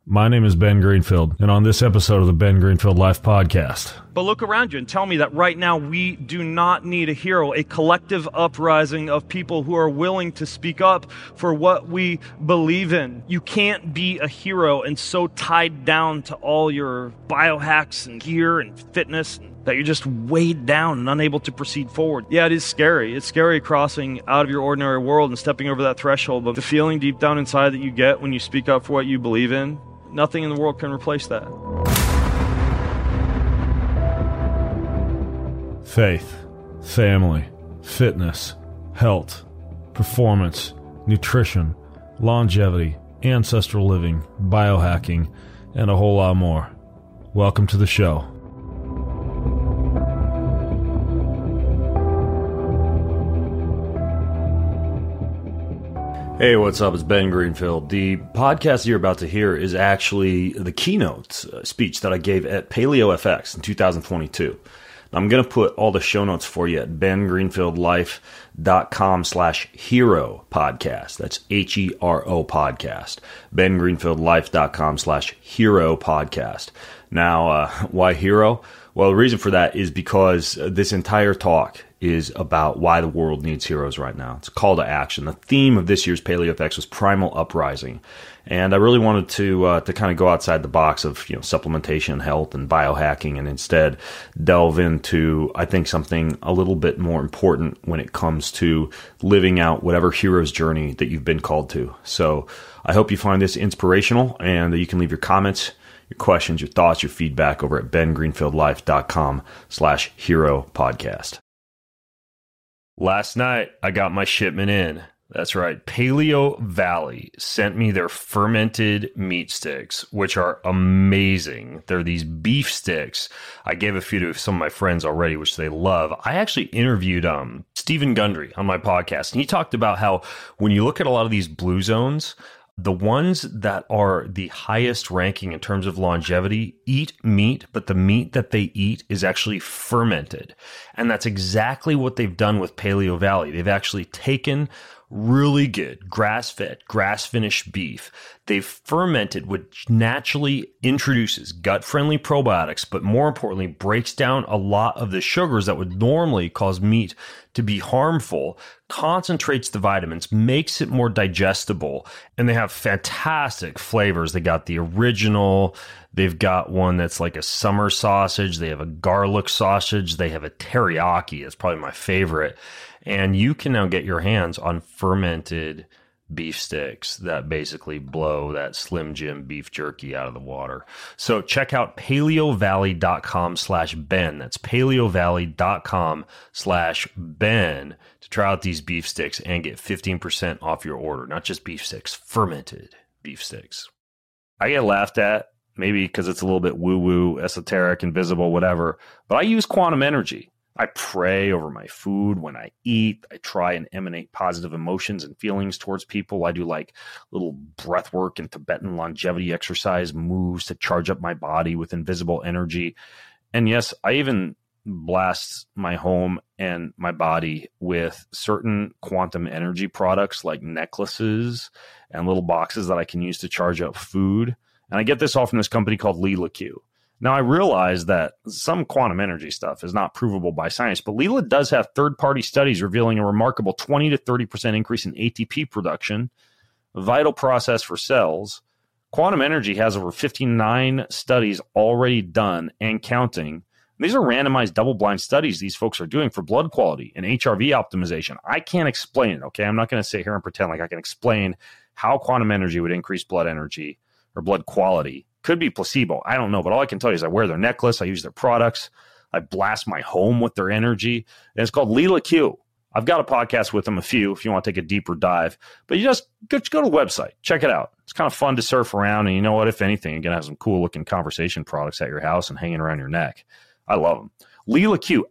My name is Ben Greenfield, and on this episode of the Ben Greenfield Life Podcast. But look around you and tell me that right now we do not need a hero, a collective uprising of people who are willing to speak up for what we believe in. You can't be a hero and so tied down to all your biohacks and gear and fitness that you're just weighed down and unable to proceed forward. Yeah, it is scary. It's scary crossing out of your ordinary world and stepping over that threshold, but the feeling deep down inside that you get when you speak up for what you believe in, nothing in the world can replace that. Faith, family, fitness, health, performance, nutrition, longevity, ancestral living, biohacking, and a whole lot more. Welcome to the show. Hey, what's up? It's Ben Greenfield. The podcast you're about to hear is actually the keynote speech that I gave at PaleoFX in 2022. I'm going to put all the show notes for you at bengreenfieldlife.com/hero podcast. That's HERO podcast. bengreenfieldlife.com/hero podcast. Now, why hero? Well, the reason for that is because this entire talk is about why the world needs heroes right now. It's a call to action. The theme of this year's PaleoFX was primal uprising. And I really wanted to kind of go outside the box of, supplementation, health, and biohacking, and instead delve into, I think, something a little bit more important when it comes to living out whatever hero's journey that you've been called to. So I hope you find this inspirational, and that you can leave your comments, your questions, your thoughts, your feedback over at bengreenfieldlife.com/hero podcast. Last night, I got my shipment in. That's right. Paleo Valley sent me their fermented meat sticks, which are amazing. They're these beef sticks. I gave a few to some of my friends already, which they love. I actually interviewed Stephen Gundry on my podcast, and he talked about how when you look at a lot of these blue zones, the ones that are the highest ranking in terms of longevity eat meat, but the meat that they eat is actually fermented. And that's exactly what they've done with Paleo Valley. They've actually taken really good grass-fed, grass-finished beef. They've fermented, which naturally introduces gut-friendly probiotics, but more importantly, breaks down a lot of the sugars that would normally cause meat to be harmful, concentrates the vitamins, makes it more digestible, and they have fantastic flavors. They got the original, they've got one that's like a summer sausage, they have a garlic sausage, they have a teriyaki, that's probably my favorite. And you can now get your hands on fermented beef sticks that basically blow that Slim Jim beef jerky out of the water. So check out paleovalley.com/Ben. That's paleovalley.com/Ben to try out these beef sticks and get 15% off your order. Not just beef sticks, fermented beef sticks. I get laughed at, maybe because it's a little bit woo-woo, esoteric, invisible, whatever, but I use quantum energy. I pray over my food when I eat. I try and emanate positive emotions and feelings towards people. I do like little breath work and Tibetan longevity exercise moves to charge up my body with invisible energy. And yes, I even blast my home and my body with certain quantum energy products like necklaces and little boxes that I can use to charge up food. And I get this all from this company called Leela Q. Now, I realize that some quantum energy stuff is not provable by science, but Leela does have third-party studies revealing a remarkable 20 to 30% increase in ATP production, a vital process for cells. Quantum energy has over 59 studies already done and counting. These are randomized double-blind studies these folks are doing for blood quality and HRV optimization. I can't explain it, okay? I'm not going to sit here and pretend like I can explain how quantum energy would increase blood energy or blood quality. Could be placebo. I don't know. But all I can tell you is I wear their necklace. I use their products. I blast my home with their energy. And it's called Leela Q. I've got a podcast with them, a few, if you want to take a deeper dive. But you just go to the website. Check it out. It's kind of fun to surf around. And you know what? If anything, you're going to have some cool looking conversation products at your house and hanging around your neck. I love them. Leela Q,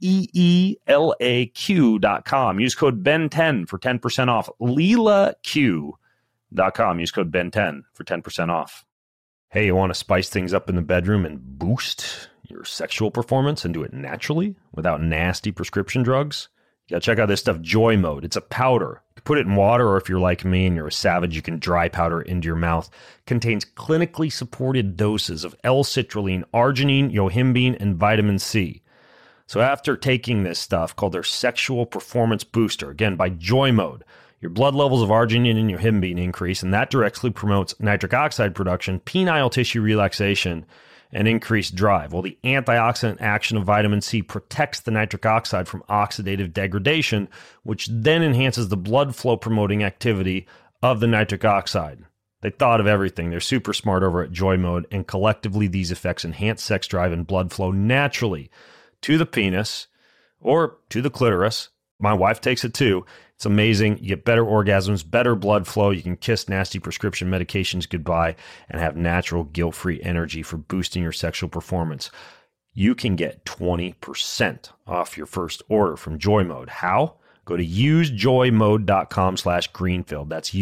LEELAQ.com. Use code BEN10 for 10% off. LeelaQ.com. Use code BEN10 for 10% off. Hey, you want to spice things up in the bedroom and boost your sexual performance and do it naturally without nasty prescription drugs? You gotta check out this stuff, Joy Mode. It's a powder. You can put it in water, or if you're like me and you're a savage, you can dry powder it into your mouth. Contains clinically supported doses of L-citrulline, arginine, yohimbine, and vitamin C. So after taking this stuff called their Sexual Performance Booster, again by Joy Mode, your blood levels of arginine and yohimbine increase, and that directly promotes nitric oxide production, penile tissue relaxation, and increased drive. Well, the antioxidant action of vitamin C protects the nitric oxide from oxidative degradation, which then enhances the blood flow promoting activity of the nitric oxide. They thought of everything. They're super smart over at Joy Mode, and collectively these effects enhance sex drive and blood flow naturally to the penis or to the clitoris. My wife takes it too. It's amazing. You get better orgasms, better blood flow. You can kiss nasty prescription medications goodbye and have natural guilt-free energy for boosting your sexual performance. You can get 20% off your first order from Joy Mode. How? Go to usejoymode.com/Greenfield. That's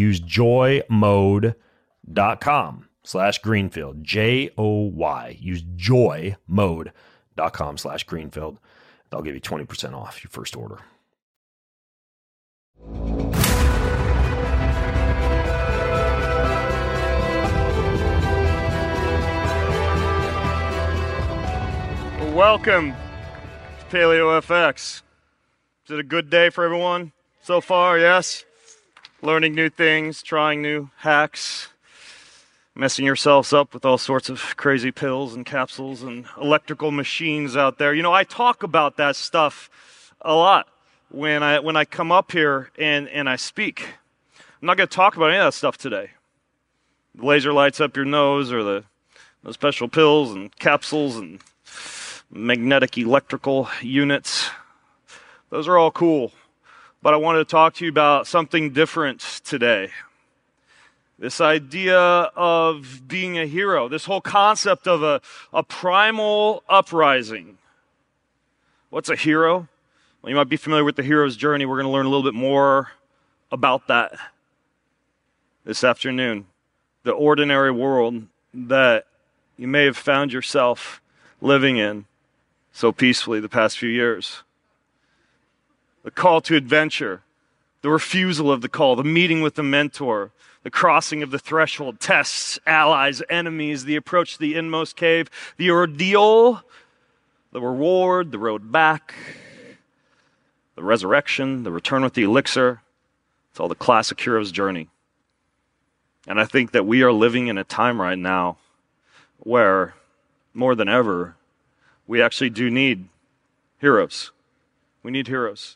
usejoymode.com/Greenfield. JOY. Use joymode.com/Greenfield. They'll give you 20% off your first order. Welcome to Paleo FX. Is it a good day for everyone so far? Yes? Learning new things, trying new hacks, messing yourselves up with all sorts of crazy pills and capsules and electrical machines out there. You know, I talk about that stuff a lot when I come up here and I speak. I'm not going to talk about any of that stuff today. The laser lights up your nose, or the special pills and capsules and magnetic electrical units. Those are all cool. But I wanted to talk to you about something different today. This idea of being a hero, this whole concept of a primal uprising. What's a hero? Well, you might be familiar with the hero's journey. We're going to learn a little bit more about that this afternoon. The ordinary world that you may have found yourself living in so peacefully the past few years. The call to adventure, the refusal of the call, the meeting with the mentor, the crossing of the threshold, tests, allies, enemies, the approach to the inmost cave, the ordeal, the reward, the road back, the resurrection, the return with the elixir. It's all the classic hero's journey. And I think that we are living in a time right now where, more than ever, we actually do need heroes. We need heroes.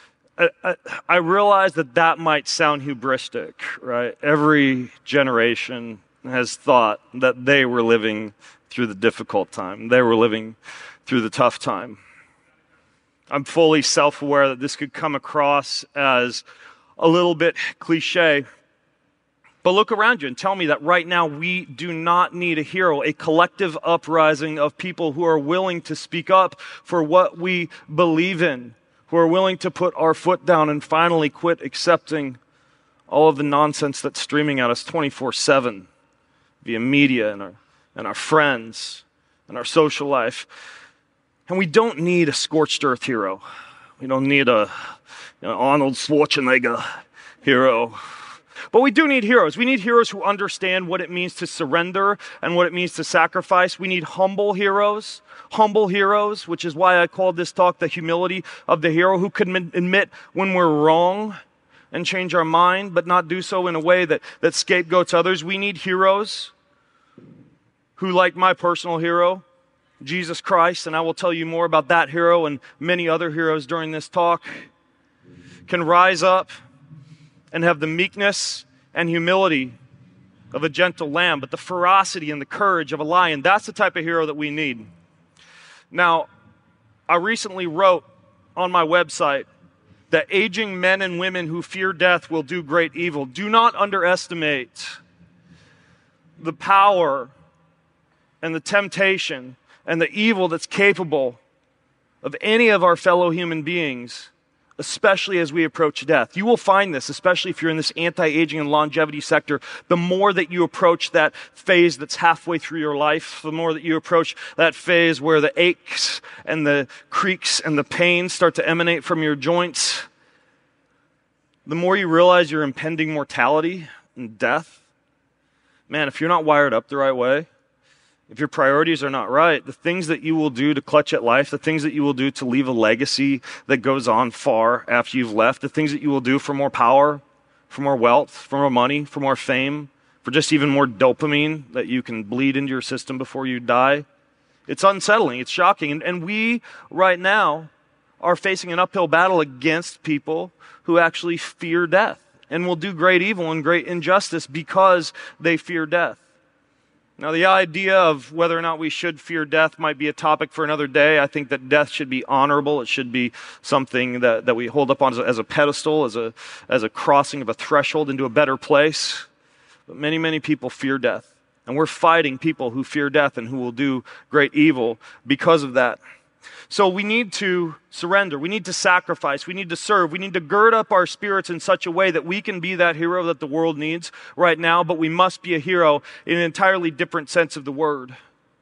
I realize that might sound hubristic, right? Every generation has thought that they were living through the difficult time. They were living through the tough time. I'm fully self-aware that this could come across as a little bit cliche. But look around you and tell me that right now we do not need a hero, a collective uprising of people who are willing to speak up for what we believe in, who are willing to put our foot down and finally quit accepting all of the nonsense that's streaming at us 24/7 via media and our friends and our social life. And we don't need a scorched earth hero. We don't need a Arnold Schwarzenegger hero. But we do need heroes. We need heroes who understand what it means to surrender and what it means to sacrifice. We need humble heroes, which is why I called this talk the humility of the hero, who can admit when we're wrong and change our mind, but not do so in a way that scapegoats others. We need heroes who, like my personal hero, Jesus Christ, and I will tell you more about that hero and many other heroes during this talk, can rise up and have the meekness and humility of a gentle lamb, but the ferocity and the courage of a lion. That's the type of hero that we need. Now, I recently wrote on my website that aging men and women who fear death will do great evil. Do not underestimate the power and the temptation and the evil that's capable of any of our fellow human beings, especially as we approach death. You will find this, especially if you're in this anti-aging and longevity sector, the more that you approach that phase that's halfway through your life, the more that you approach that phase where the aches and the creaks and the pains start to emanate from your joints, the more you realize your impending mortality and death, man, if you're not wired up the right way, if your priorities are not right, the things that you will do to clutch at life, the things that you will do to leave a legacy that goes on far after you've left, the things that you will do for more power, for more wealth, for more money, for more fame, for just even more dopamine that you can bleed into your system before you die, it's unsettling, it's shocking. And we, right now, are facing an uphill battle against people who actually fear death and will do great evil and great injustice because they fear death. Now, the idea of whether or not we should fear death might be a topic for another day. I think that death should be honorable. It should be something that we hold up on as a pedestal, as a crossing of a threshold into a better place. But many, many people fear death. And we're fighting people who fear death and who will do great evil because of that. So we need to surrender. We need to sacrifice. We need to serve. We need to gird up our spirits in such a way that we can be that hero that the world needs right now, but we must be a hero in an entirely different sense of the word.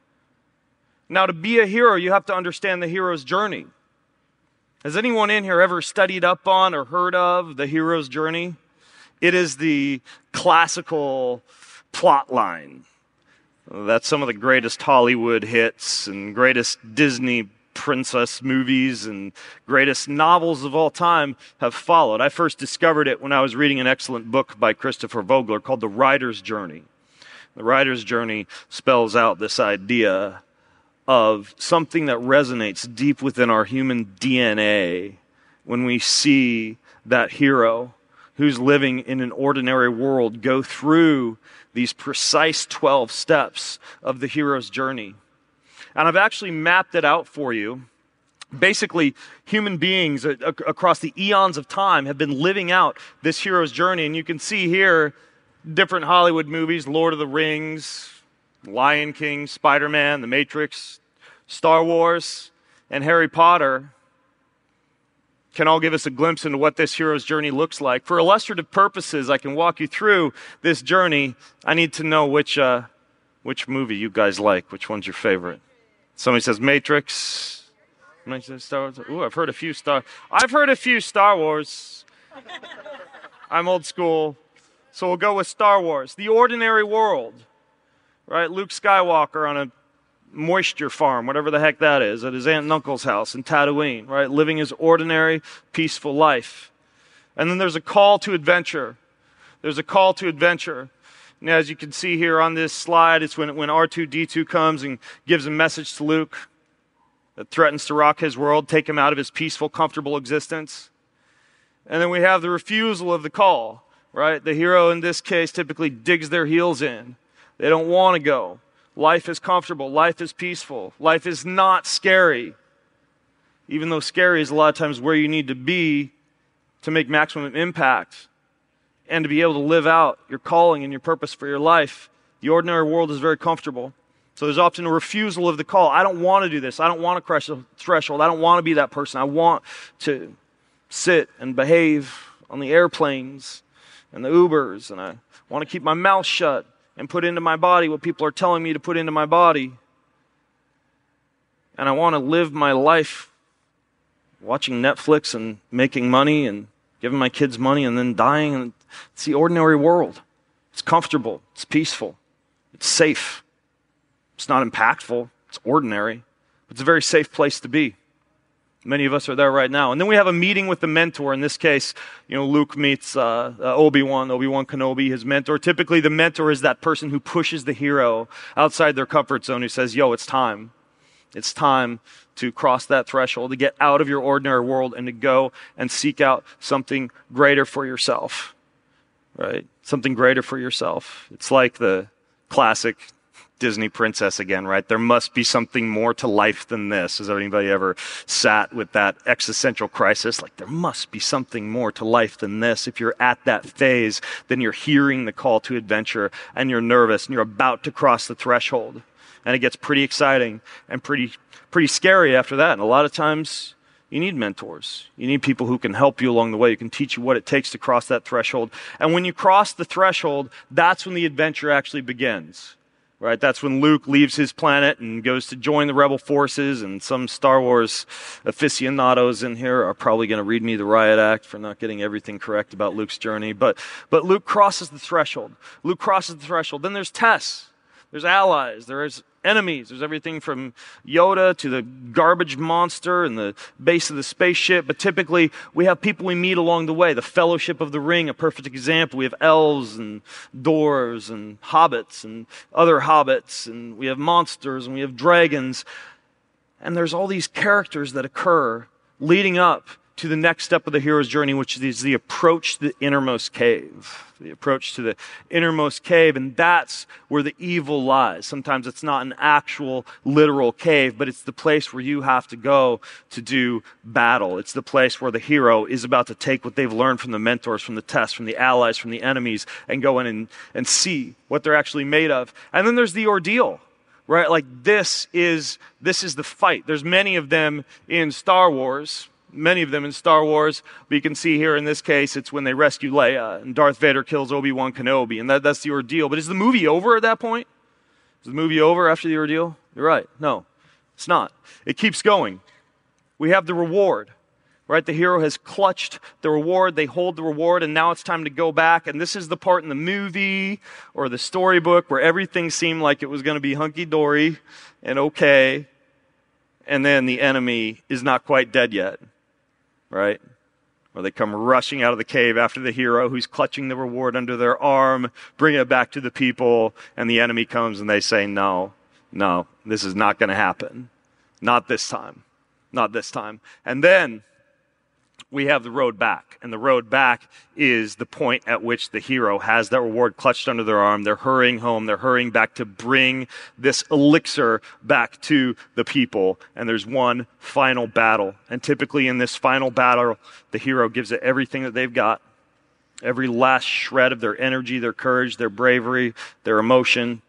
Now, to be a hero, you have to understand the hero's journey. Has anyone in here ever studied up on or heard of the hero's journey? It is the classical plot line that some of the greatest Hollywood hits and greatest Disney princess movies and greatest novels of all time have followed. I first discovered it when I was reading an excellent book by Christopher Vogler called The Writer's Journey. The Writer's Journey spells out this idea of something that resonates deep within our human DNA when we see that hero who's living in an ordinary world go through these precise 12 steps of the hero's journey. And I've actually mapped it out for you. Basically, human beings across the eons of time have been living out this hero's journey. And you can see here different Hollywood movies, Lord of the Rings, Lion King, Spider-Man, The Matrix, Star Wars, and Harry Potter can all give us a glimpse into what this hero's journey looks like. For illustrative purposes, I can walk you through this journey. I need to know which movie you guys like. Which one's your favorite? Somebody says Matrix. Somebody says Star Wars. Ooh, I've heard a few Star Wars. I'm old school, so we'll go with Star Wars. The ordinary world, right? Luke Skywalker on a moisture farm, whatever the heck that is, at his aunt and uncle's house in Tatooine, right? Living his ordinary, peaceful life. And then there's a call to adventure. There's a call to adventure. And as you can see here on this slide, it's when R2-D2 comes and gives a message to Luke that threatens to rock his world, take him out of his peaceful, comfortable existence. And then we have the refusal of the call, right? The hero in this case typically digs their heels in. They don't want to go. Life is comfortable. Life is peaceful. Life is not scary. Even though scary is a lot of times where you need to be to make maximum impact and to be able to live out your calling and your purpose for your life. The ordinary world is very comfortable. So there's often a refusal of the call. I don't want to do this. I don't want to crush the threshold. I don't want to be that person. I want to sit and behave on the airplanes and the Ubers, and I want to keep my mouth shut and put into my body what people are telling me to put into my body. And I want to live my life watching Netflix and making money and giving my kids money and then dying. And it's the ordinary world. It's comfortable. It's peaceful. It's safe. It's not impactful. It's ordinary. It's a very safe place to be. Many of us are there right now. And then we have a meeting with the mentor. In this case, Luke meets Obi-Wan Kenobi, his mentor. Typically, the mentor is that person who pushes the hero outside their comfort zone, who says, yo, it's time. It's time to cross that threshold, to get out of your ordinary world and to go and seek out something greater for yourself, right? Something greater for yourself. It's like the classic Disney princess again, right? There must be something more to life than this. Has anybody ever sat with that existential crisis? Like, there must be something more to life than this. If you're at that phase, then you're hearing the call to adventure and you're nervous and you're about to cross the threshold. And it gets pretty exciting and pretty scary after that. And a lot of times you need mentors. You need people who can help you along the way, who can teach you what it takes to cross that threshold. And when you cross the threshold, that's when the adventure actually begins. right? That's when Luke leaves his planet and goes to join the rebel forces, and some Star Wars aficionados in here are probably going to read me the riot act for not getting everything correct about Luke's journey. But Luke crosses the threshold. Luke crosses the threshold. Then there's Tess. There's allies. There's enemies. There's everything from Yoda to the garbage monster and the base of the spaceship. But typically, we have people we meet along the way. The Fellowship of the Ring, a perfect example. We have elves and dwarves and hobbits and other hobbits. And we have monsters and we have dragons. And there's all these characters that occur leading up to the next step of the hero's journey, which is the approach to the innermost cave. The approach to the innermost cave, and that's where the evil lies. Sometimes it's not an actual, literal cave, but it's the place where you have to go to do battle. It's the place where the hero is about to take what they've learned from the mentors, from the tests, from the allies, from the enemies, and go in and see what they're actually made of. And then there's the ordeal. Right? Like this is the fight. There's many of them in Star Wars. Many of them in Star Wars, but you can see here in this case, it's when they rescue Leia and Darth Vader kills Obi-Wan Kenobi, and that's the ordeal. But is the movie over at that point? Is the movie over after the ordeal? You're right. No, it's not. It keeps going. We have the reward, right? The hero has clutched the reward. They hold the reward, and now it's time to go back. And this is the part in the movie or the storybook where everything seemed like it was going to be hunky-dory and okay, and then the enemy is not quite dead yet. Right? Or they come rushing out of the cave after the hero who's clutching the reward under their arm, bring it back to the people, and the enemy comes and they say, no, this is not going to happen. Not this time. Not this time. And then we have the road back. And the road back is the point at which the hero has that reward clutched under their arm. They're hurrying home. They're hurrying back to bring this elixir back to the people. And there's one final battle. And typically in this final battle, the hero gives it everything that they've got. Every last shred of their energy, their courage, their bravery, their emotion.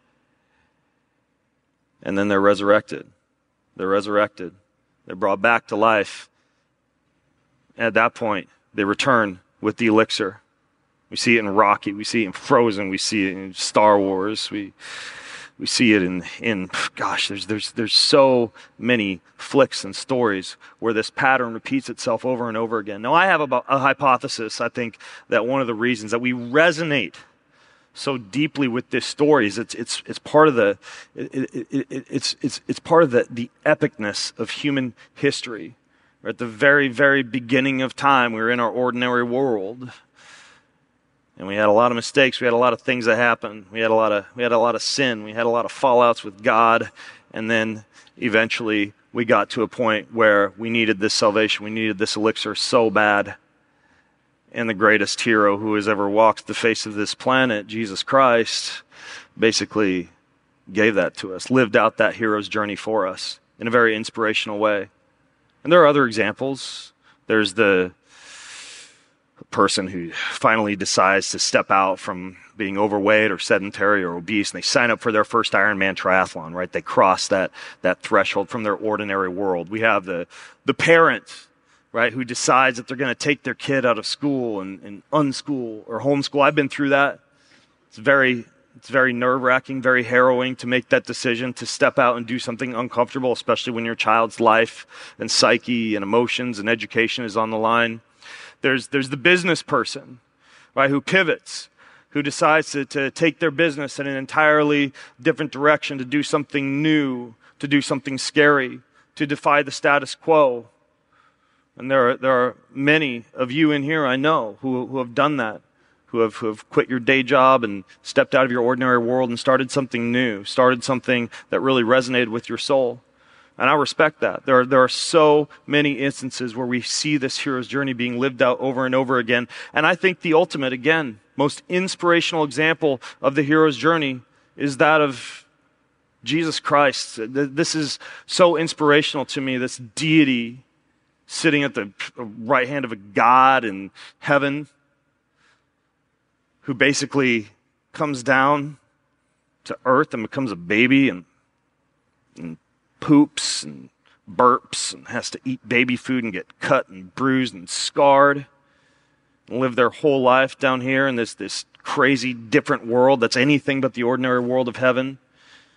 And then they're resurrected. They're resurrected. They're brought back to life. At that point, they return with the elixir. We see it in Rocky. We see it in Frozen. We see it in Star Wars. We see it in gosh, there's so many flicks and stories where this pattern repeats itself over and over again. Now, I have a hypothesis. I think that one of the reasons that we resonate so deeply with this story is it's part of the it's part of the epicness of human history. We're at the very, very beginning of time. We were in our ordinary world. And we had a lot of mistakes. We had a lot of things that happened. We had a lot of sin. We had a lot of fallouts with God. And then eventually we got to a point where we needed this salvation. We needed this elixir so bad. And the greatest hero who has ever walked the face of this planet, Jesus Christ, basically gave that to us, lived out that hero's journey for us in a very inspirational way. And there are other examples. There's the person who finally decides to step out from being overweight or sedentary or obese, and they sign up for their first Ironman triathlon, right? They cross that threshold from their ordinary world. We have the parent, right, who decides that they're going to take their kid out of school and unschool or homeschool. I've been through that. It's very nerve-wracking, very harrowing to make that decision to step out and do something uncomfortable, especially when your child's life and psyche and emotions and education is on the line. There's the business person, right, who pivots, who decides to take their business in an entirely different direction, to do something new, to do something scary, to defy the status quo. And there are many of you in here I know who have done that. Who have quit your day job and stepped out of your ordinary world and started something new, started something that really resonated with your soul. And I respect that. There are so many instances where we see this hero's journey being lived out over and over again. And I think the ultimate, again, most inspirational example of the hero's journey is that of Jesus Christ. This is so inspirational to me, this deity sitting at the right hand of a God in heaven, who basically comes down to earth and becomes a baby and poops and burps and has to eat baby food and get cut and bruised and scarred and live their whole life down here in this crazy different world that's anything but the ordinary world of heaven.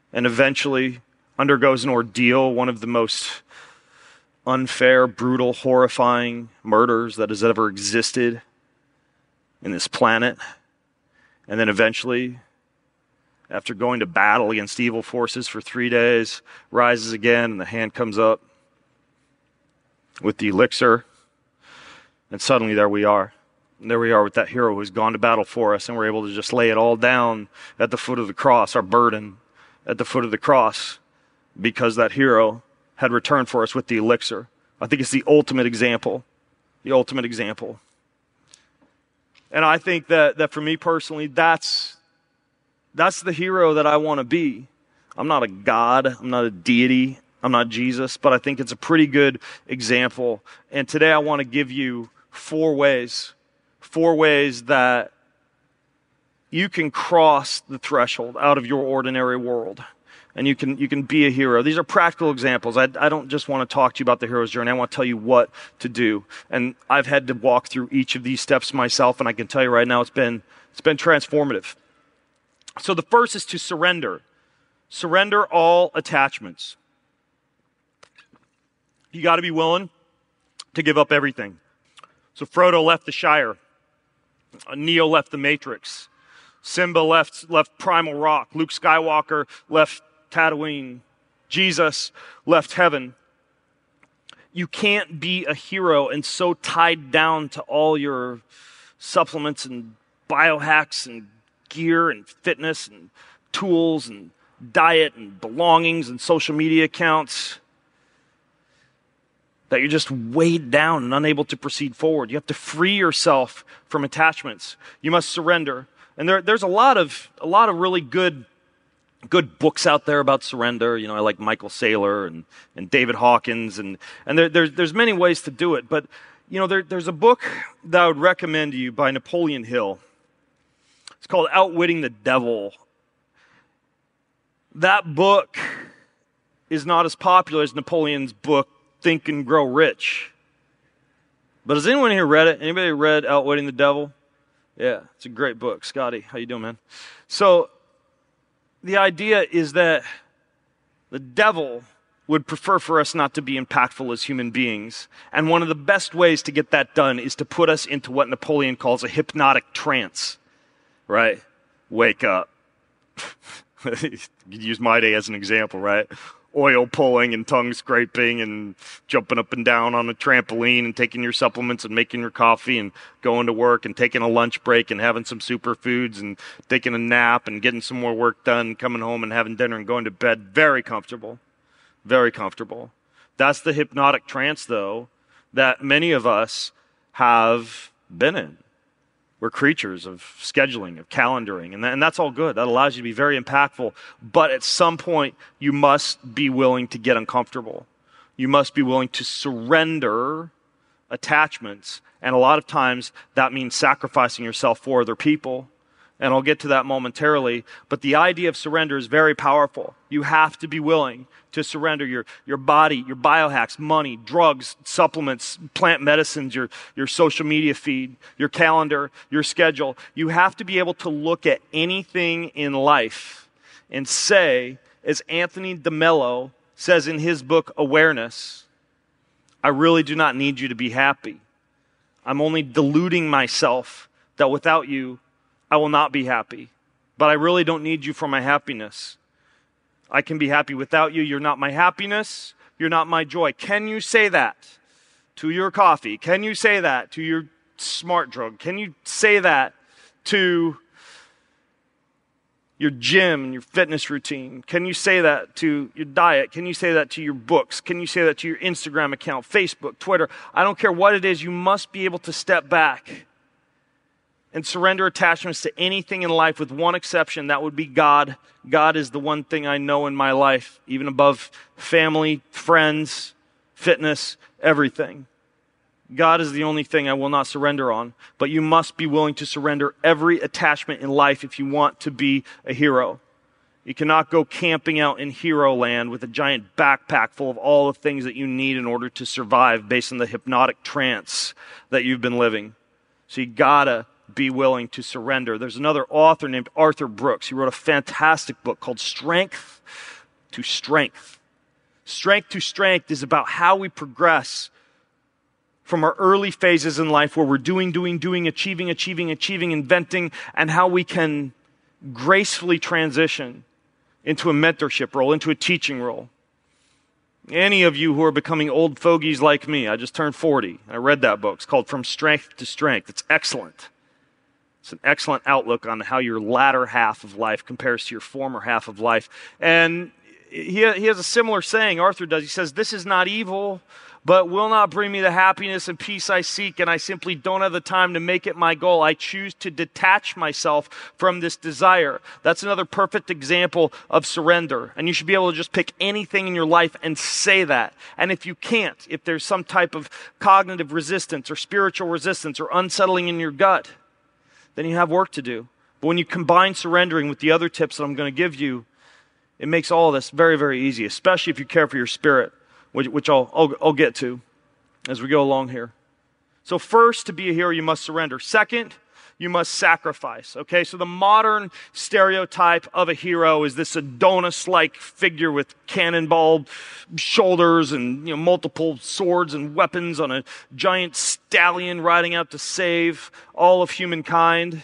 and eventually undergoes an ordeal, one of the most unfair, brutal, horrifying murders that has ever existed in this planet. And then eventually, after going to battle against evil forces for 3 days, rises again, and the hand comes up with the elixir. And suddenly there we are. And there we are with that hero who's gone to battle for us, and we're able to just lay it all down at the foot of the cross, our burden at the foot of the cross, because that hero had returned for us with the elixir. I think it's the ultimate example. The ultimate example. And I think that for me personally, that's the hero that I want to be. I'm not a god. I'm not a deity. I'm not Jesus. But I think it's a pretty good example. And today I want to give you 4 ways that you can cross the threshold out of your ordinary world. And you can be a hero. These are practical examples. I don't just want to talk to you about the hero's journey. I want to tell you what to do. And I've had to walk through each of these steps myself, and I can tell you right now it's been transformative. So the first is to surrender. Surrender all attachments. You got to be willing to give up everything. So Frodo left the Shire. Neo left the Matrix. Simba left Primal Rock. Luke Skywalker left Tatooine. Jesus left heaven. You can't be a hero and so tied down to all your supplements and biohacks and gear and fitness and tools and diet and belongings and social media accounts that you're just weighed down and unable to proceed forward. You have to free yourself from attachments. You must surrender. And there's a lot of really good books out there about surrender. You know, I like Michael Saylor and David Hawkins, and there's many ways to do it. But you know, there's a book that I would recommend to you by Napoleon Hill. It's called Outwitting the Devil. That book is not as popular as Napoleon's book Think and Grow Rich. But has anyone here read it? Anybody read Outwitting the Devil? Yeah, it's a great book. Scotty, how you doing, man? So the idea is that the devil would prefer for us not to be impactful as human beings. And one of the best ways to get that done is to put us into what Napoleon calls a hypnotic trance. Right? Wake up. You could use my day as an example, right? Oil pulling and tongue scraping and jumping up and down on a trampoline and taking your supplements and making your coffee and going to work and taking a lunch break and having some superfoods and taking a nap and getting some more work done, coming home and having dinner and going to bed. Very comfortable. Very comfortable. That's the hypnotic trance, though, that many of us have been in. We're creatures of scheduling, of calendaring, and that's all good. That allows you to be very impactful. But at some point, you must be willing to get uncomfortable. You must be willing to surrender attachments. And a lot of times, that means sacrificing yourself for other people. And I'll get to that momentarily. But the idea of surrender is very powerful. You have to be willing to surrender your body, your biohacks, money, drugs, supplements, plant medicines, your social media feed, your calendar, your schedule. You have to be able to look at anything in life and say, as Anthony DeMello says in his book, Awareness, I really do not need you to be happy. I'm only deluding myself that without you, I will not be happy. But I really don't need you for my happiness. I can be happy without you. You're not my happiness. You're not my joy. Can you say that to your coffee? Can you say that to your smart drug? Can you say that to your gym and your fitness routine? Can you say that to your diet? Can you say that to your books? Can you say that to your Instagram account, Facebook, Twitter? I don't care what it is. You must be able to step back and surrender attachments to anything in life with one exception. That would be God. God is the one thing I know in my life, even above family, friends, fitness, everything. God is the only thing I will not surrender on. But you must be willing to surrender every attachment in life if you want to be a hero. You cannot go camping out in hero land with a giant backpack full of all the things that you need in order to survive based on the hypnotic trance that you've been living. So you gotta be willing to surrender. There's another author named Arthur Brooks. He wrote a fantastic book called Strength to Strength. Strength to Strength is about how we progress from our early phases in life where we're doing, achieving, inventing, and how we can gracefully transition into a mentorship role, into a teaching role. Any of you who are becoming old fogies like me, I just turned 40, and I read that book. It's called From Strength to Strength. It's excellent. It's an excellent outlook on how your latter half of life compares to your former half of life. And he has a similar saying, Arthur does. He says, "This is not evil, but will not bring me the happiness and peace I seek, and I simply don't have the time to make it my goal. I choose to detach myself from this desire." That's another perfect example of surrender. And you should be able to just pick anything in your life and say that. And if you can't, if there's some type of cognitive resistance or spiritual resistance or unsettling in your gut, then you have work to do. But when you combine surrendering with the other tips that I'm going to give you, it makes all of this very, very easy, especially if you care for your spirit, which I'll get to as we go along here. So first, to be a hero, you must surrender. Second, you must sacrifice. Okay, so the modern stereotype of a hero is this Adonis-like figure with cannonball shoulders and multiple swords and weapons on a giant stallion riding out to save all of humankind.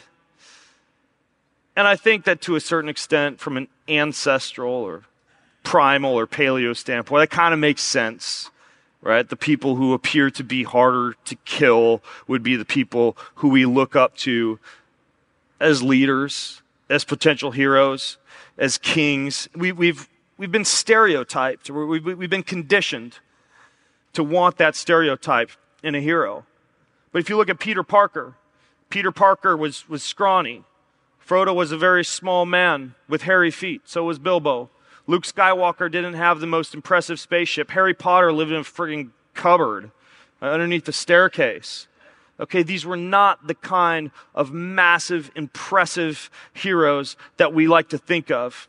And I think that to a certain extent, from an ancestral or primal or paleo standpoint, that kind of makes sense, right? The people who appear to be harder to kill would be the people who we look up to as leaders, as potential heroes, as kings. We've been stereotyped, or we've been conditioned to want that stereotype in a hero. But if you look at Peter Parker was scrawny. Frodo was a very small man with hairy feet. So was Bilbo. Luke Skywalker didn't have the most impressive spaceship. Harry Potter lived in a frigging cupboard underneath the staircase. Okay, these were not the kind of massive, impressive heroes that we like to think of.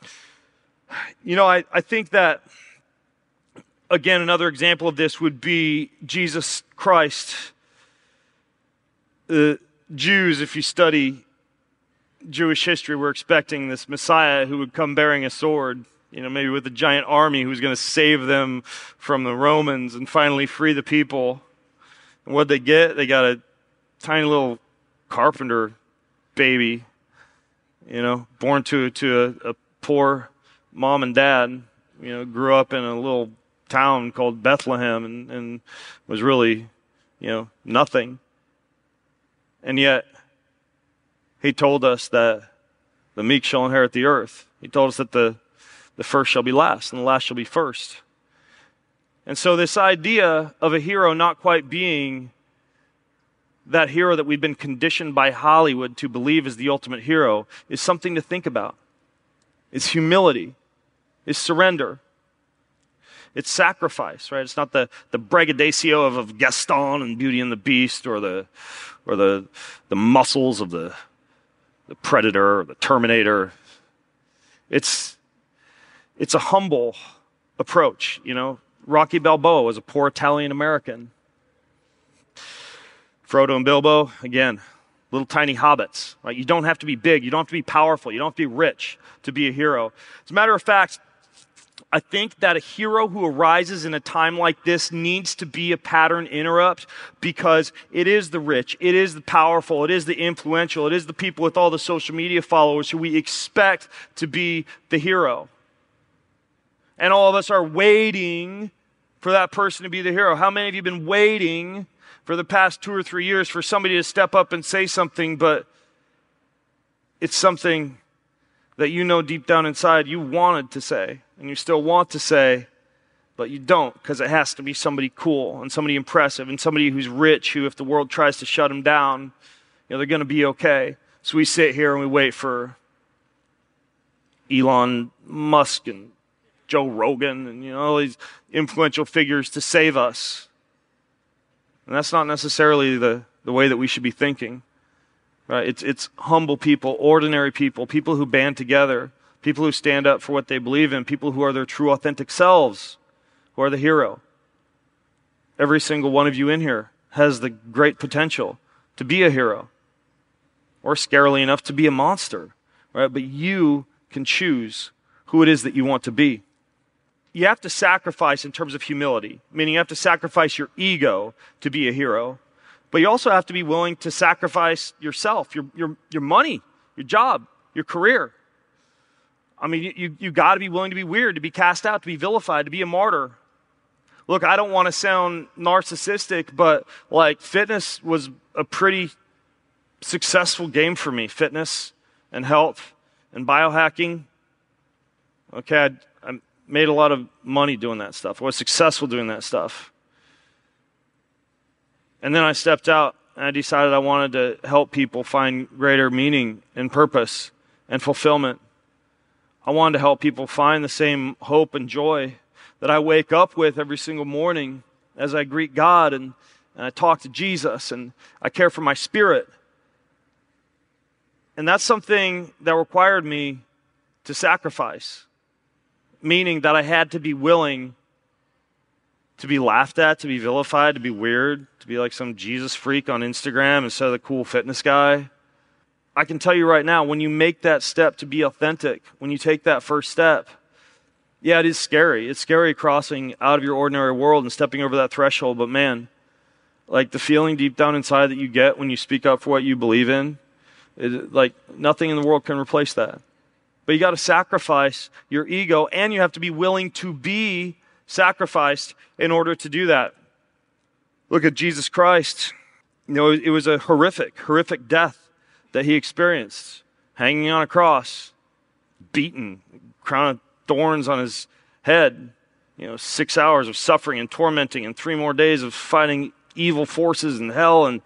I think that, again, another example of this would be Jesus Christ. The Jews, if you study Jewish history, were expecting this Messiah who would come bearing a sword, maybe with a giant army who was going to save them from the Romans and finally free the people. And what'd they get? They got a tiny little carpenter baby, born to a poor mom and dad, grew up in a little town called Bethlehem and was really, nothing. And yet, he told us that the meek shall inherit the earth. He told us that the first shall be last and the last shall be first. And so this idea of a hero not quite being that hero that we've been conditioned by Hollywood to believe is the ultimate hero is something to think about. It's humility. It's surrender. It's sacrifice, right? It's not the braggadocio of Gaston and Beauty and the Beast or the muscles of the Predator or the Terminator. It's a humble approach, Rocky Balboa was a poor Italian American. Frodo and Bilbo, again, little tiny hobbits, right? You don't have to be big, you don't have to be powerful, you don't have to be rich to be a hero. As a matter of fact, I think that a hero who arises in a time like this needs to be a pattern interrupt, because it is the rich, it is the powerful, it is the influential, it is the people with all the social media followers who we expect to be the hero. And all of us are waiting for that person to be the hero. How many of you have been waiting for the past 2 or 3 years for somebody to step up and say something, but it's something that deep down inside you wanted to say, and you still want to say, but you don't, because it has to be somebody cool and somebody impressive and somebody who's rich, who if the world tries to shut them down, they're going to be okay. So we sit here and we wait for Elon Musk and Joe Rogan and all these influential figures to save us. And that's not necessarily the way that we should be thinking. Right? It's humble people, ordinary people, people who band together, people who stand up for what they believe in, people who are their true, authentic selves, who are the hero. Every single one of you in here has the great potential to be a hero. or scarily enough to be a monster, right? But you can choose who it is that you want to be. You have to sacrifice in terms of humility, meaning you have to sacrifice your ego to be a hero. But you also have to be willing to sacrifice yourself, your money, your job, your career. I mean, you got to be willing to be weird, to be cast out, to be vilified, to be a martyr. Look, I don't want to sound narcissistic, but like fitness was a pretty successful game for me. Fitness and health and biohacking. Okay, I made a lot of money doing that stuff. I was successful doing that stuff. And then I stepped out and I decided I wanted to help people find greater meaning and purpose and fulfillment. I wanted to help people find the same hope and joy that I wake up with every single morning as I greet God and I talk to Jesus and I care for my spirit. And that's something that required me to sacrifice, meaning that I had to be willing to be laughed at, to be vilified, to be weird, to be like some Jesus freak on Instagram instead of the cool fitness guy. I can tell you right now, when you make that step to be authentic, when you take that first step, yeah, it is scary. It's scary crossing out of your ordinary world and stepping over that threshold. But man, like the feeling deep down inside that you get when you speak up for what you believe in, like nothing in the world can replace that. But you got to sacrifice your ego, and you have to be willing to be sacrificed in order to do that. Look at Jesus Christ. You know, it was a horrific death that he experienced. Hanging on a cross, beaten, crown of thorns on his head, 6 hours of suffering and tormenting and 3 more days of fighting evil forces in hell. And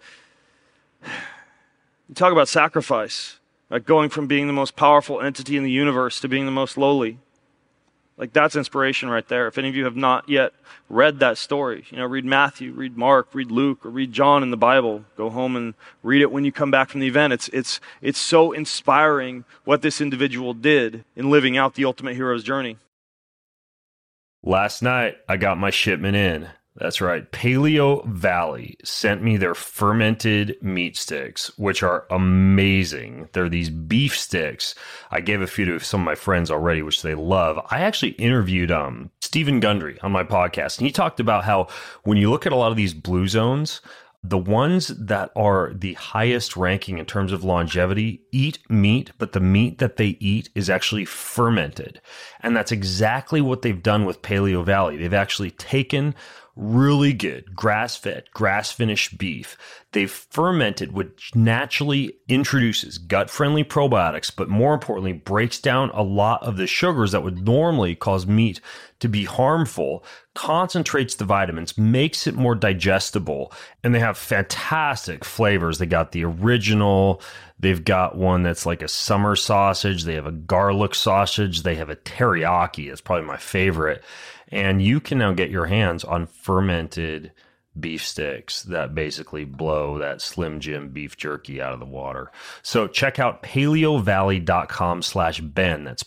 you talk about sacrifice, like going from being the most powerful entity in the universe to being the most lowly. Like that's inspiration right there. If any of you have not yet read that story, read Matthew, read Mark, read Luke, or read John in the Bible. Go home and read it when you come back from the event. It's so inspiring what this individual did in living out the ultimate hero's journey. Last night, I got my shipment in. That's right. Paleo Valley sent me their fermented meat sticks, which are amazing. They're these beef sticks. I gave a few to some of my friends already, which they love. I actually interviewed Stephen Gundry on my podcast, and he talked about how when you look at a lot of these blue zones, the ones that are the highest ranking in terms of longevity eat meat, but the meat that they eat is actually fermented. And that's exactly what they've done with Paleo Valley. They've actually taken really good grass-fed, grass-finished beef. They've fermented, which naturally introduces gut-friendly probiotics, but more importantly, breaks down a lot of the sugars that would normally cause meat to be harmful, concentrates the vitamins, makes it more digestible, and they have fantastic flavors. They got the original, they've got one that's like a summer sausage, they have a garlic sausage, they have a teriyaki, it's probably my favorite. And you can now get your hands on fermented beef sticks that basically blow that Slim Jim beef jerky out of the water. So check out paleovalley.com/Ben. That's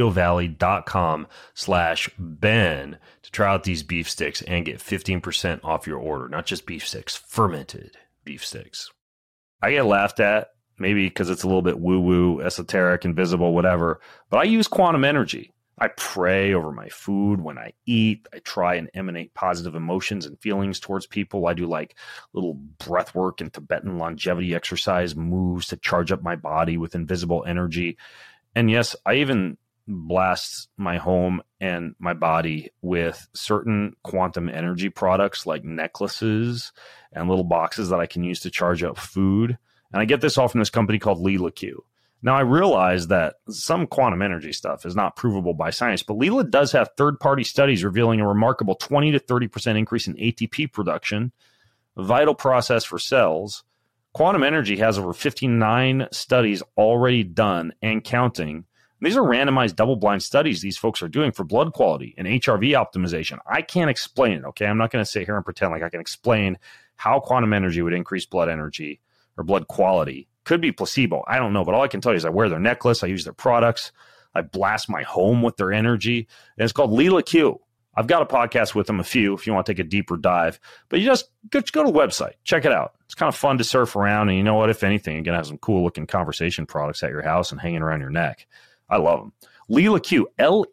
paleovalley.com/Ben to try out these beef sticks and get 15% off your order. Not just beef sticks, fermented beef sticks. I get laughed at, maybe because it's a little bit woo-woo, esoteric, invisible, whatever, but I use quantum energy. I pray over my food when I eat. I try and emanate positive emotions and feelings towards people. I do like little breath work and Tibetan longevity exercise moves to charge up my body with invisible energy. And yes, I even blast my home and my body with certain quantum energy products like necklaces and little boxes that I can use to charge up food. And I get this all from this company called Leela Q. Now, I realize that some quantum energy stuff is not provable by science, but Leela does have third-party studies revealing a remarkable 20 to 30% increase in ATP production, a vital process for cells. Quantum energy has over 59 studies already done and counting. These are randomized double-blind studies these folks are doing for blood quality and HRV optimization. I can't explain it, okay? I'm not going to sit here and pretend like I can explain how quantum energy would increase blood energy or blood quality. Could be placebo. I don't know. But all I can tell you is I wear their necklace. I use their products. I blast my home with their energy. And it's called Leela Q. I've got a podcast with them, a few, if you want to take a deeper dive. But you just go to the website. Check it out. It's kind of fun to surf around. And you know what? If anything, you're going to have some cool-looking conversation products at your house and hanging around your neck. I love them. LeelaQ,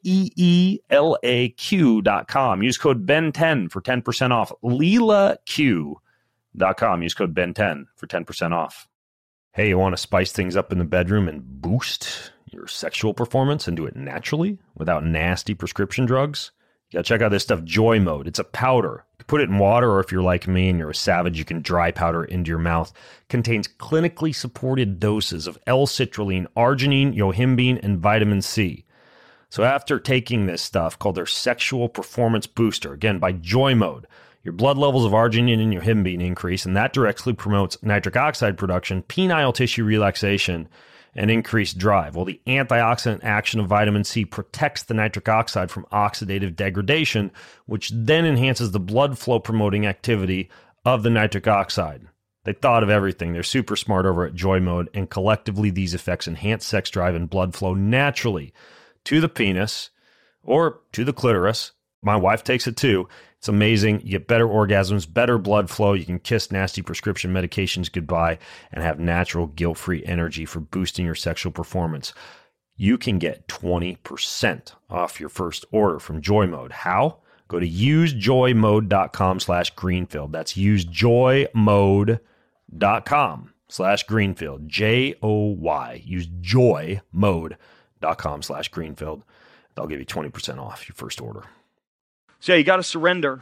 LeelaQ.com. Use code BEN10 for 10% off. LeelaQ.com. Use code BEN10 for 10% off. Hey, you want to spice things up in the bedroom and boost your sexual performance and do it naturally without nasty prescription drugs? You got to check out this stuff, Joy Mode. It's a powder. You can put it in water, or if you're like me and you're a savage, you can dry powder into your mouth. Contains clinically supported doses of L-citrulline, arginine, yohimbine, and vitamin C. So after taking this stuff called their Sexual Performance Booster, again, by Joy Mode, your blood levels of arginine and yohimbine increase, and that directly promotes nitric oxide production, penile tissue relaxation, and increased drive. Well, the antioxidant action of vitamin C protects the nitric oxide from oxidative degradation, which then enhances the blood flow promoting activity of the nitric oxide. They thought of everything. They're super smart over at Joy Mode, and collectively these effects enhance sex drive and blood flow naturally to the penis or to the clitoris. My wife takes it too. It's amazing. You get better orgasms, better blood flow. You can kiss nasty prescription medications goodbye and have natural guilt-free energy for boosting your sexual performance. You can get 20% off your first order from Joy Mode. How? Go to usejoymode.com/Greenfield. That's usejoymode.com/Greenfield. JOY. Usejoymode.com/Greenfield. They'll give you 20% off your first order. So yeah, you got to surrender.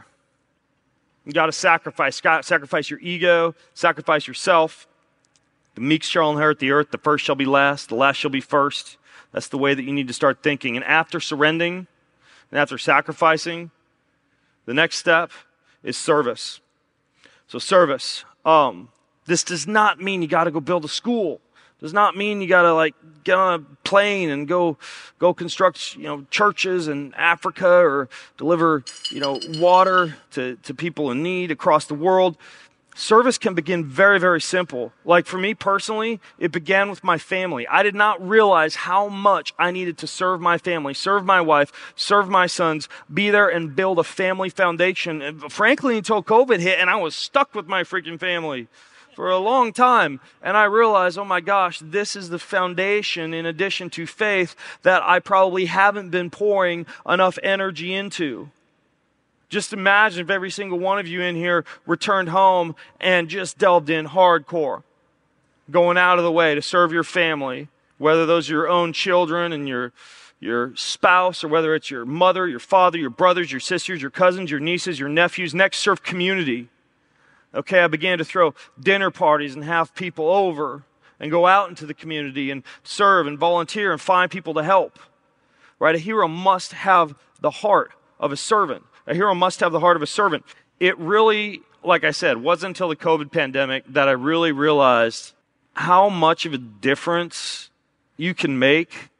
You got to sacrifice. Sacrifice your ego. Sacrifice yourself. The meek shall inherit the earth. The first shall be last. The last shall be first. That's the way that you need to start thinking. And after surrendering and after sacrificing, the next step is service. So service. This does not mean you got to go build a school. Does not mean you got to get on a plane and go construct, churches in Africa or deliver, water to people in need across the world. Service can begin very, very simple. Like for me personally, it began with my family. I did not realize how much I needed to serve my family, serve my wife, serve my sons, be there and build a family foundation. And frankly, until COVID hit and I was stuck with my freaking family for a long time. And I realized, oh my gosh, this is the foundation in addition to faith that I probably haven't been pouring enough energy into. Just imagine if every single one of you in here returned home and just delved in hardcore, going out of the way to serve your family, whether those are your own children and your spouse, or whether it's your mother, your father, your brothers, your sisters, your cousins, your nieces, your nephews. Next, serve community. Okay, I began to throw dinner parties and have people over and go out into the community and serve and volunteer and find people to help. Right? A hero must have the heart of a servant. A hero must have the heart of a servant. It really, like I said, wasn't until the COVID pandemic that I really realized how much of a difference you can make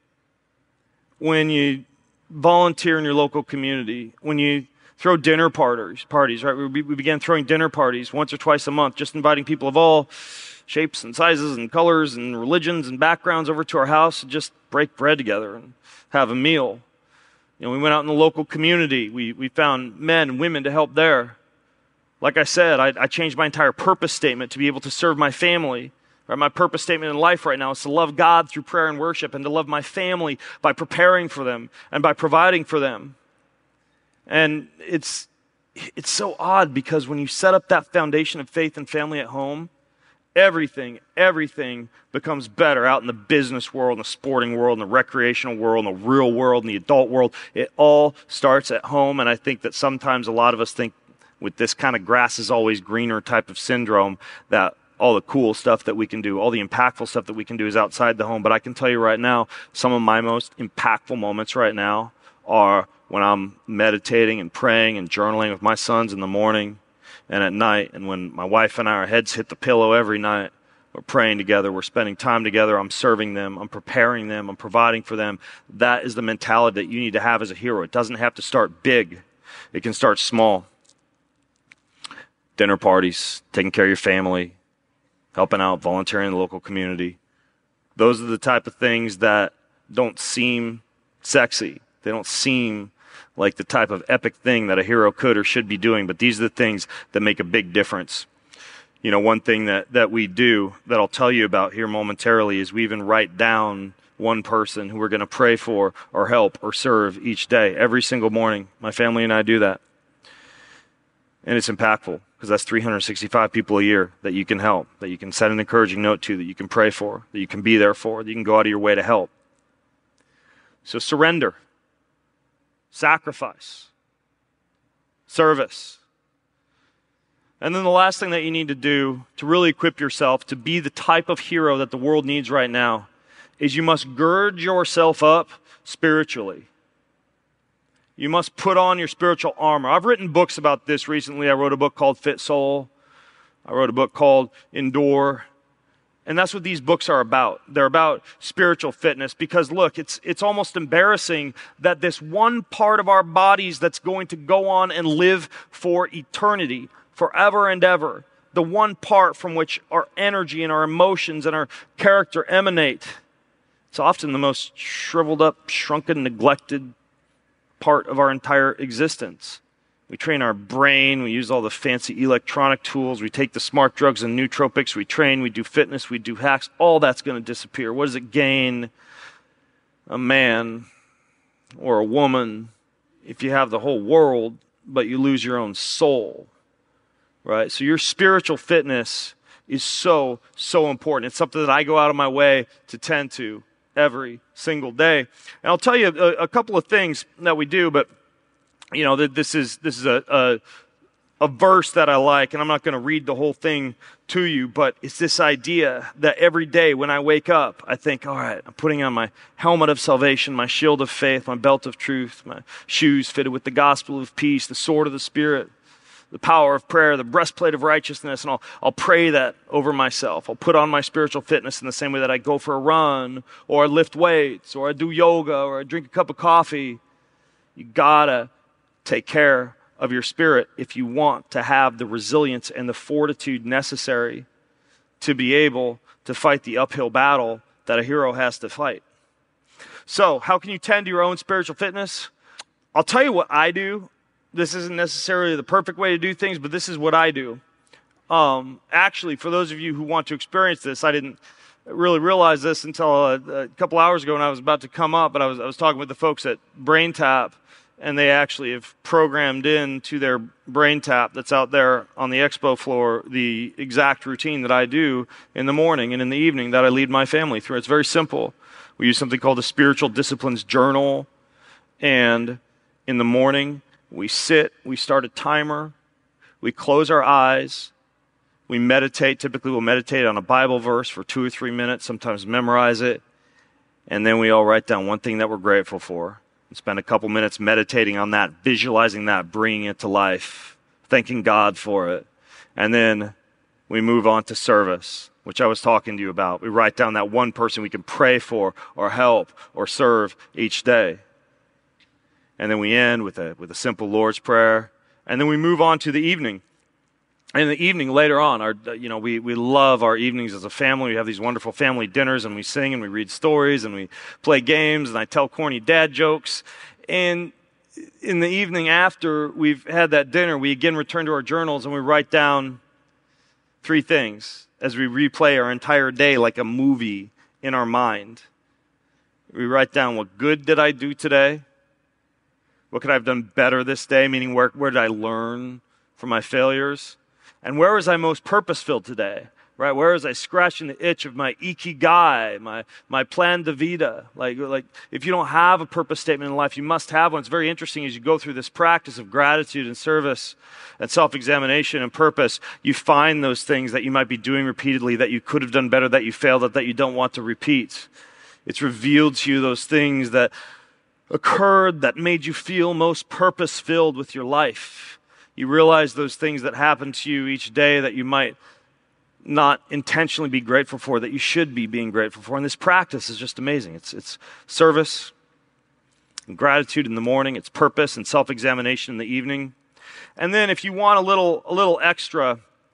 when you volunteer in your local community, when you throw dinner parties, right? We began throwing dinner parties once or twice a month, just inviting people of all shapes and sizes and colors and religions and backgrounds over to our house and just break bread together and have a meal. We went out in the local community. We found men and women to help there. Like I said, I changed my entire purpose statement to be able to serve my family. Right? My purpose statement in life right now is to love God through prayer and worship and to love my family by preparing for them and by providing for them. And it's so odd because when you set up that foundation of faith and family at home, everything becomes better out in the business world, in the sporting world, in the recreational world, in the real world, in the adult world. It all starts at home. And I think that sometimes a lot of us think with this kind of grass is always greener type of syndrome that all the cool stuff that we can do, all the impactful stuff that we can do is outside the home. But I can tell you right now, some of my most impactful moments right now are when I'm meditating and praying and journaling with my sons in the morning and at night, and when my wife and I, our heads hit the pillow every night, we're praying together, we're spending time together, I'm serving them, I'm preparing them, I'm providing for them. That is the mentality that you need to have as a hero. It doesn't have to start big. It can start small. Dinner parties, taking care of your family, helping out, volunteering in the local community. Those are the type of things that don't seem sexy. They don't seem like the type of epic thing that a hero could or should be doing, but these are the things that make a big difference. You know, one thing that we do that I'll tell you about here momentarily is we even write down one person who we're going to pray for or help or serve each day. Every single morning, my family and I do that. And it's impactful because that's 365 people a year that you can help, that you can send an encouraging note to, that you can pray for, that you can be there for, that you can go out of your way to help. So surrender, sacrifice, service. And then the last thing that you need to do to really equip yourself to be the type of hero that the world needs right now is you must gird yourself up spiritually. You must put on your spiritual armor. I've written books about this recently. I wrote a book called Fit Soul. I wrote a book called Endure. And that's what these books are about. They're about spiritual fitness because, look, it's almost embarrassing that this one part of our bodies that's going to go on and live for eternity, forever and ever, the one part from which our energy and our emotions and our character emanate, it's often the most shriveled up, shrunken, neglected part of our entire existence. We train our brain, we use all the fancy electronic tools, we take the smart drugs and nootropics, we train, we do fitness, we do hacks, all that's going to disappear. What does it gain a man or a woman if you have the whole world, but you lose your own soul? Right? So your spiritual fitness is so, so important. It's something that I go out of my way to tend to every single day. And I'll tell you a couple of things that we do, but you know, this is a verse that I like, and I'm not going to read the whole thing to you, but it's this idea that every day when I wake up, I think, all right, I'm putting on my helmet of salvation, my shield of faith, my belt of truth, my shoes fitted with the gospel of peace, the sword of the Spirit, the power of prayer, the breastplate of righteousness, and I'll pray that over myself. I'll put on my spiritual fitness in the same way that I go for a run, or I lift weights, or I do yoga, or I drink a cup of coffee. You gotta take care of your spirit if you want to have the resilience and the fortitude necessary to be able to fight the uphill battle that a hero has to fight. So, how can you tend to your own spiritual fitness? I'll tell you what I do. This isn't necessarily the perfect way to do things, but this is what I do. Actually, for those of you who want to experience this, I didn't really realize this until a couple hours ago when I was about to come up, but I was talking with the folks at BrainTap, and they actually have programmed into their BrainTap that's out there on the expo floor the exact routine that I do in the morning and in the evening that I lead my family through. It's very simple. We use something called a spiritual disciplines journal, and in the morning, we sit, we start a timer, we close our eyes, we meditate. Typically, we'll meditate on a Bible verse for 2 or 3 minutes, sometimes memorize it, and then we all write down one thing that we're grateful for and spend a couple minutes meditating on that, visualizing that, bringing it to life, thanking God for it. And then we move on to service, which I was talking to you about. We write down that one person we can pray for or help or serve each day. And then we end with a simple Lord's Prayer. And then we move on to the evening. And in the evening, later on, we love our evenings as a family. We have these wonderful family dinners, and we sing, and we read stories, and we play games, and I tell corny dad jokes. And in the evening after we've had that dinner, we again return to our journals, and we write down 3 things as we replay our entire day like a movie in our mind. We write down, what good did I do today? What could I have done better this day? Meaning, where did I learn from my failures? And where was I most purpose-filled today? Right? Where was I scratching the itch of my ikigai, my plan de vida? Like, if you don't have a purpose statement in life, you must have one. It's very interesting as you go through this practice of gratitude and service and self-examination and purpose, you find those things that you might be doing repeatedly that you could have done better, that you failed at, that you don't want to repeat. It's revealed to you those things that occurred that made you feel most purpose-filled with your life. You realize those things that happen to you each day that you might not intentionally be grateful for, that you should be being grateful for. And this practice is just amazing. It's service and gratitude in the morning. It's purpose and self-examination in the evening. And then if you want a little extra,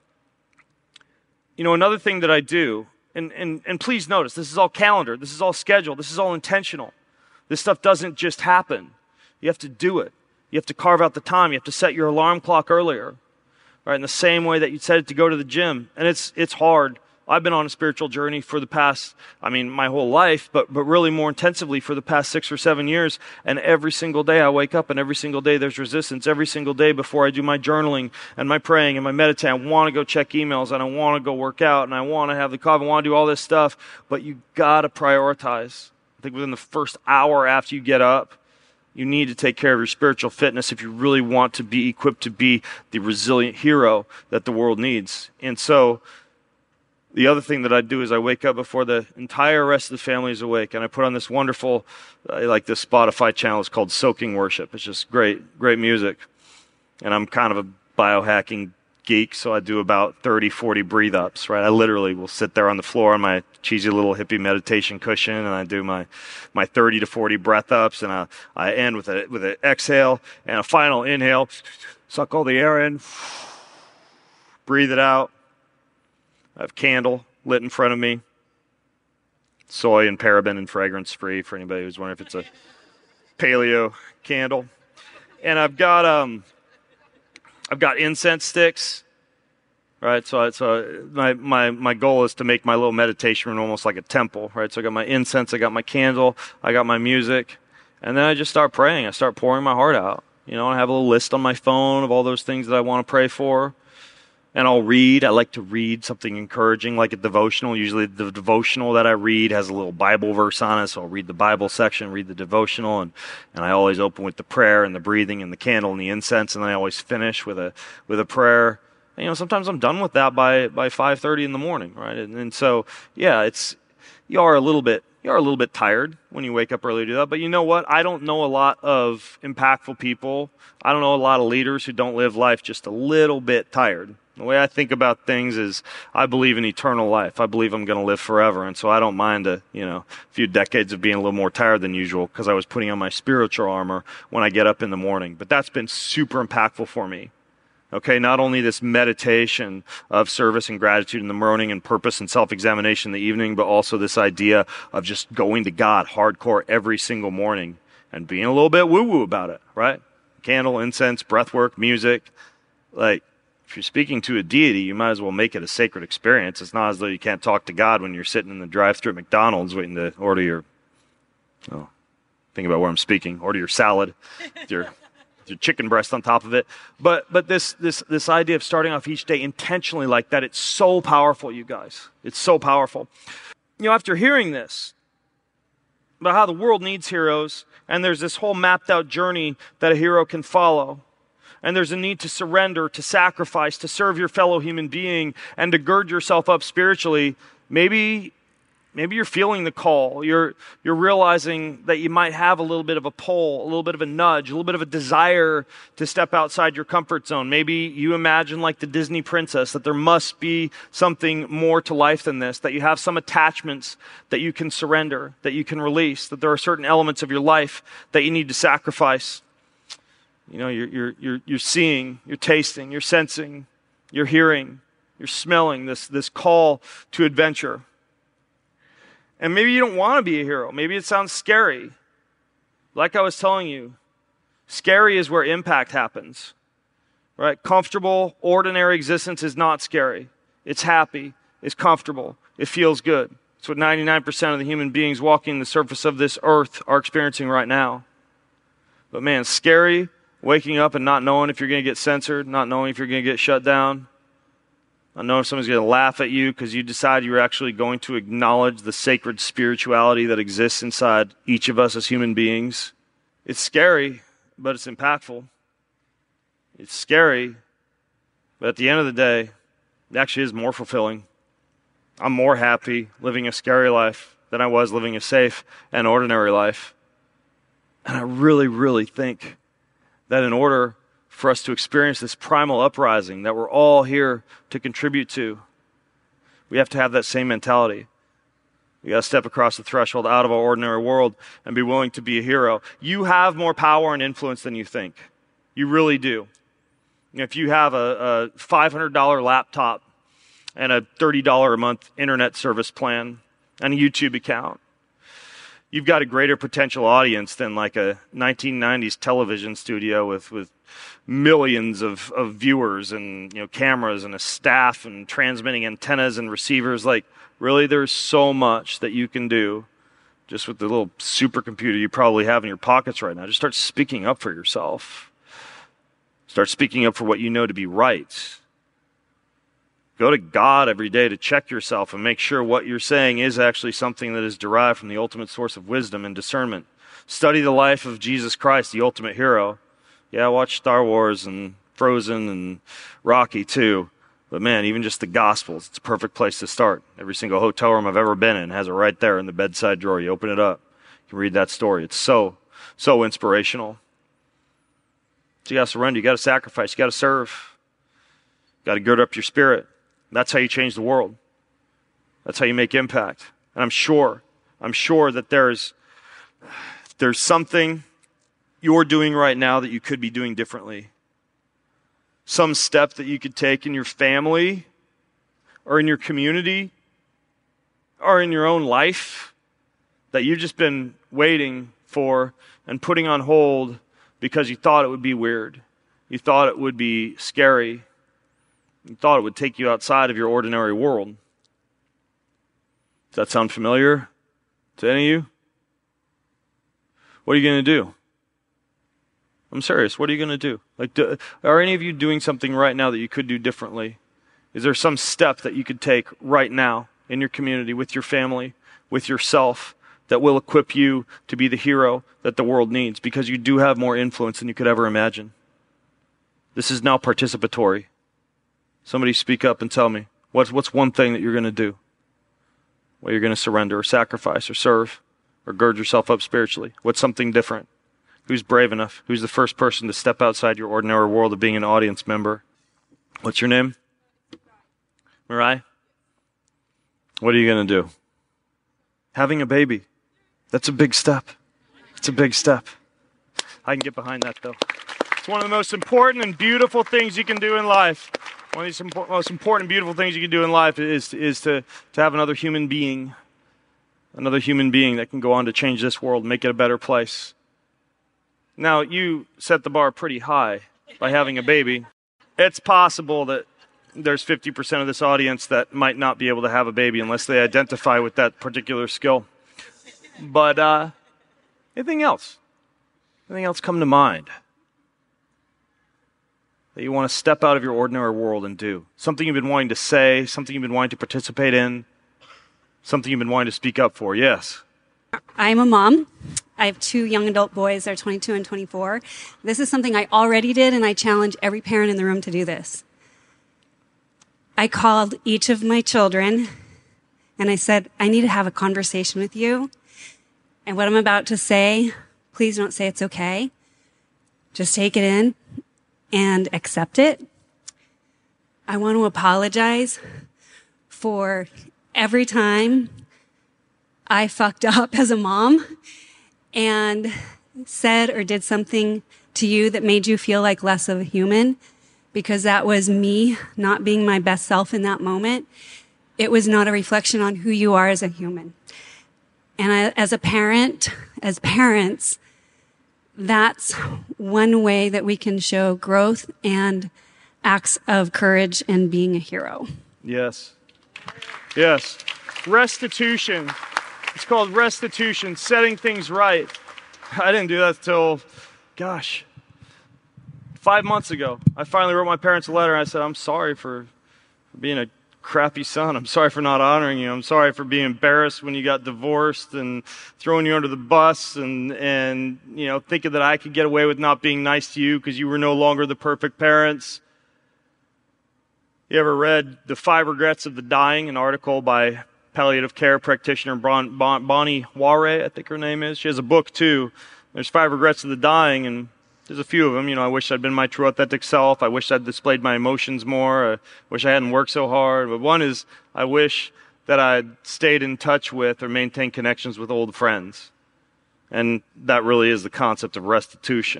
another thing that I do, and please notice, this is all calendar, this is all scheduled, this is all intentional. This stuff doesn't just happen. You have to do it. You have to carve out the time. You have to set your alarm clock earlier, right? In the same way that you set it to go to the gym. And it's hard. I've been on a spiritual journey for the past, my whole life, but really more intensively for the past 6 or 7 years. And every single day I wake up and every single day there's resistance. Every single day before I do my journaling and my praying and my meditating, I want to go check emails and I want to go work out and I want to have the coffee, I want to do all this stuff. But you got to prioritize. I think within the first hour after you get up, you need to take care of your spiritual fitness if you really want to be equipped to be the resilient hero that the world needs. And so the other thing that I do is I wake up before the entire rest of the family is awake, and I put on this wonderful, this Spotify channel. It's called Soaking Worship. It's just great music. And I'm kind of a biohacking geek, so I do about 30, 40 breathe-ups, right? I literally will sit there on the floor on my cheesy little hippie meditation cushion, and I do my 30 to 40 breath-ups, and I end with an exhale and a final inhale. Suck all the air in, breathe it out. I have candle lit in front of me. Soy and paraben and fragrance free for anybody who's wondering if it's a paleo candle. And I've got incense sticks. Right? So my goal is to make my little meditation room almost like a temple, right? So I got my incense, I got my candle, I got my music, and then I just start praying. I start pouring my heart out. I have a little list on my phone of all those things that I want to pray for. And I'll read. I like to read something encouraging, like a devotional. Usually the devotional that I read has a little Bible verse on it, so I'll read the Bible section, read the devotional, and I always open with the prayer and the breathing and the candle and the incense, and then I always finish with a prayer. And, sometimes I'm done with that by 5:30 in the morning, right? And so, yeah, you are a little bit tired when you wake up early to do that. But you know what? I don't know a lot of impactful people. I don't know a lot of leaders who don't live life just a little bit tired. The way I think about things is I believe in eternal life. I believe I'm going to live forever. And so I don't mind a few decades of being a little more tired than usual because I was putting on my spiritual armor when I get up in the morning. But that's been super impactful for me. Okay, not only this meditation of service and gratitude in the morning and purpose and self-examination in the evening, but also this idea of just going to God hardcore every single morning and being a little bit woo-woo about it, right? Candle, incense, breath work, music. If you're speaking to a deity, you might as well make it a sacred experience. It's not as though you can't talk to God when you're sitting in the drive-thru at McDonald's waiting to order your, think about where I'm speaking, order your salad, your chicken breast on top of it. But this idea of starting off each day intentionally like that, it's so powerful, you guys. It's so powerful. After hearing this, about how the world needs heroes, and there's this whole mapped out journey that a hero can follow, and there's a need to surrender, to sacrifice, to serve your fellow human being, and to gird yourself up spiritually, maybe you're feeling the call. You're realizing that you might have a little bit of a pull, a little bit of a nudge, a little bit of a desire to step outside your comfort zone. Maybe you imagine like the Disney princess, that there must be something more to life than this, that you have some attachments that you can surrender, that you can release, that there are certain elements of your life that you need to sacrifice. You're seeing, you're tasting, you're sensing, you're hearing, you're smelling this call to adventure. And maybe you don't want to be a hero. Maybe it sounds scary. Like I was telling you, scary is where impact happens, right? Comfortable, ordinary existence is not scary. It's happy. It's comfortable. It feels good. It's what 99% of the human beings walking the surface of this earth are experiencing right now. But man, scary, waking up and not knowing if you're going to get censored, not knowing if you're going to get shut down, not knowing if someone's going to laugh at you because you decide you're actually going to acknowledge the sacred spirituality that exists inside each of us as human beings. It's scary, but it's impactful. It's scary, but at the end of the day, it actually is more fulfilling. I'm more happy living a scary life than I was living a safe and ordinary life. And I really, really think that in order for us to experience this primal uprising that we're all here to contribute to, we have to have that same mentality. We got to step across the threshold out of our ordinary world and be willing to be a hero. You have more power and influence than you think. You really do. If you have a $500 laptop and a $30 a month internet service plan and a YouTube account, you've got a greater potential audience than like a 1990s television studio with millions of viewers and cameras and a staff and transmitting antennas and receivers. Like, really, there's so much that you can do just with the little supercomputer you probably have in your pockets right now. Just start speaking up for yourself. Start speaking up for what you know to be right. Go to God every day to check yourself and make sure what you're saying is actually something that is derived from the ultimate source of wisdom and discernment. Study the life of Jesus Christ, the ultimate hero. Yeah, watch Star Wars and Frozen and Rocky too. But man, even just the Gospels, it's a perfect place to start. Every single hotel room I've ever been in has it right there in the bedside drawer. You open it up, you can read that story. It's so inspirational. So you got to surrender, you got to sacrifice, you got to serve. You got to gird up your spirit. That's how you change the world. That's how you make impact. And I'm sure that there's something you're doing right now that you could be doing differently. Some step that you could take in your family or in your community or in your own life that you've just been waiting for and putting on hold because you thought it would be weird. You thought it would be scary. You thought it would take you outside of your ordinary world. Does that sound familiar to any of you? What are you going to do? I'm serious. What are you going to do? Are any of you doing something right now that you could do differently? Is there some step that you could take right now in your community, with your family, with yourself, that will equip you to be the hero that the world needs? Because you do have more influence than you could ever imagine. This is now participatory. Somebody speak up and tell me, what's one thing that you're going to do? What you're going to surrender or sacrifice or serve or gird yourself up spiritually? What's something different? Who's brave enough? Who's the first person to step outside your ordinary world of being an audience member? What's your name? Mariah? What are you going to do? Having a baby. That's a big step. It's a big step. I can get behind that, though. It's one of the most important and beautiful things you can do in life. One of the most important and beautiful things you can do in life is to have another human being that can go on to change this world, make it a better place. Now, you set the bar pretty high by having a baby. It's possible that there's 50% of this audience that might not be able to have a baby unless they identify with that particular skill. But anything else? Anything else come to mind that you want to step out of your ordinary world and do? Something you've been wanting to say, something you've been wanting to participate in, something you've been wanting to speak up for. Yes? I'm a mom. I have 2 young adult boys. They're 22 and 24. This is something I already did, and I challenge every parent in the room to do this. I called each of my children, and I said, I need to have a conversation with you. And what I'm about to say, please don't say it's okay. Just take it in and accept it. I want to apologize for every time I fucked up as a mom and said or did something to you that made you feel like less of a human, because that was me not being my best self in that moment. It was not a reflection on who you are as a human. And as parents, that's one way that we can show growth and acts of courage and being a hero. Yes. Yes. Restitution. It's called restitution, setting things right. I didn't do that till, 5 months ago. I finally wrote my parents a letter and I said, I'm sorry for being a crappy son. I'm sorry for not honoring you. I'm sorry for being embarrassed when you got divorced and throwing you under the bus and thinking that I could get away with not being nice to you because you were no longer the perfect parents. You ever read The 5 Regrets of the Dying, an article by palliative care practitioner Bonnie Ware, I think her name is. She has a book too. There's 5 Regrets of the Dying, and there's a few of them. I wish I'd been my true authentic self. I wish I'd displayed my emotions more. I wish I hadn't worked so hard. But one is, I wish that I'd stayed in touch with or maintained connections with old friends. And that really is the concept of restitution.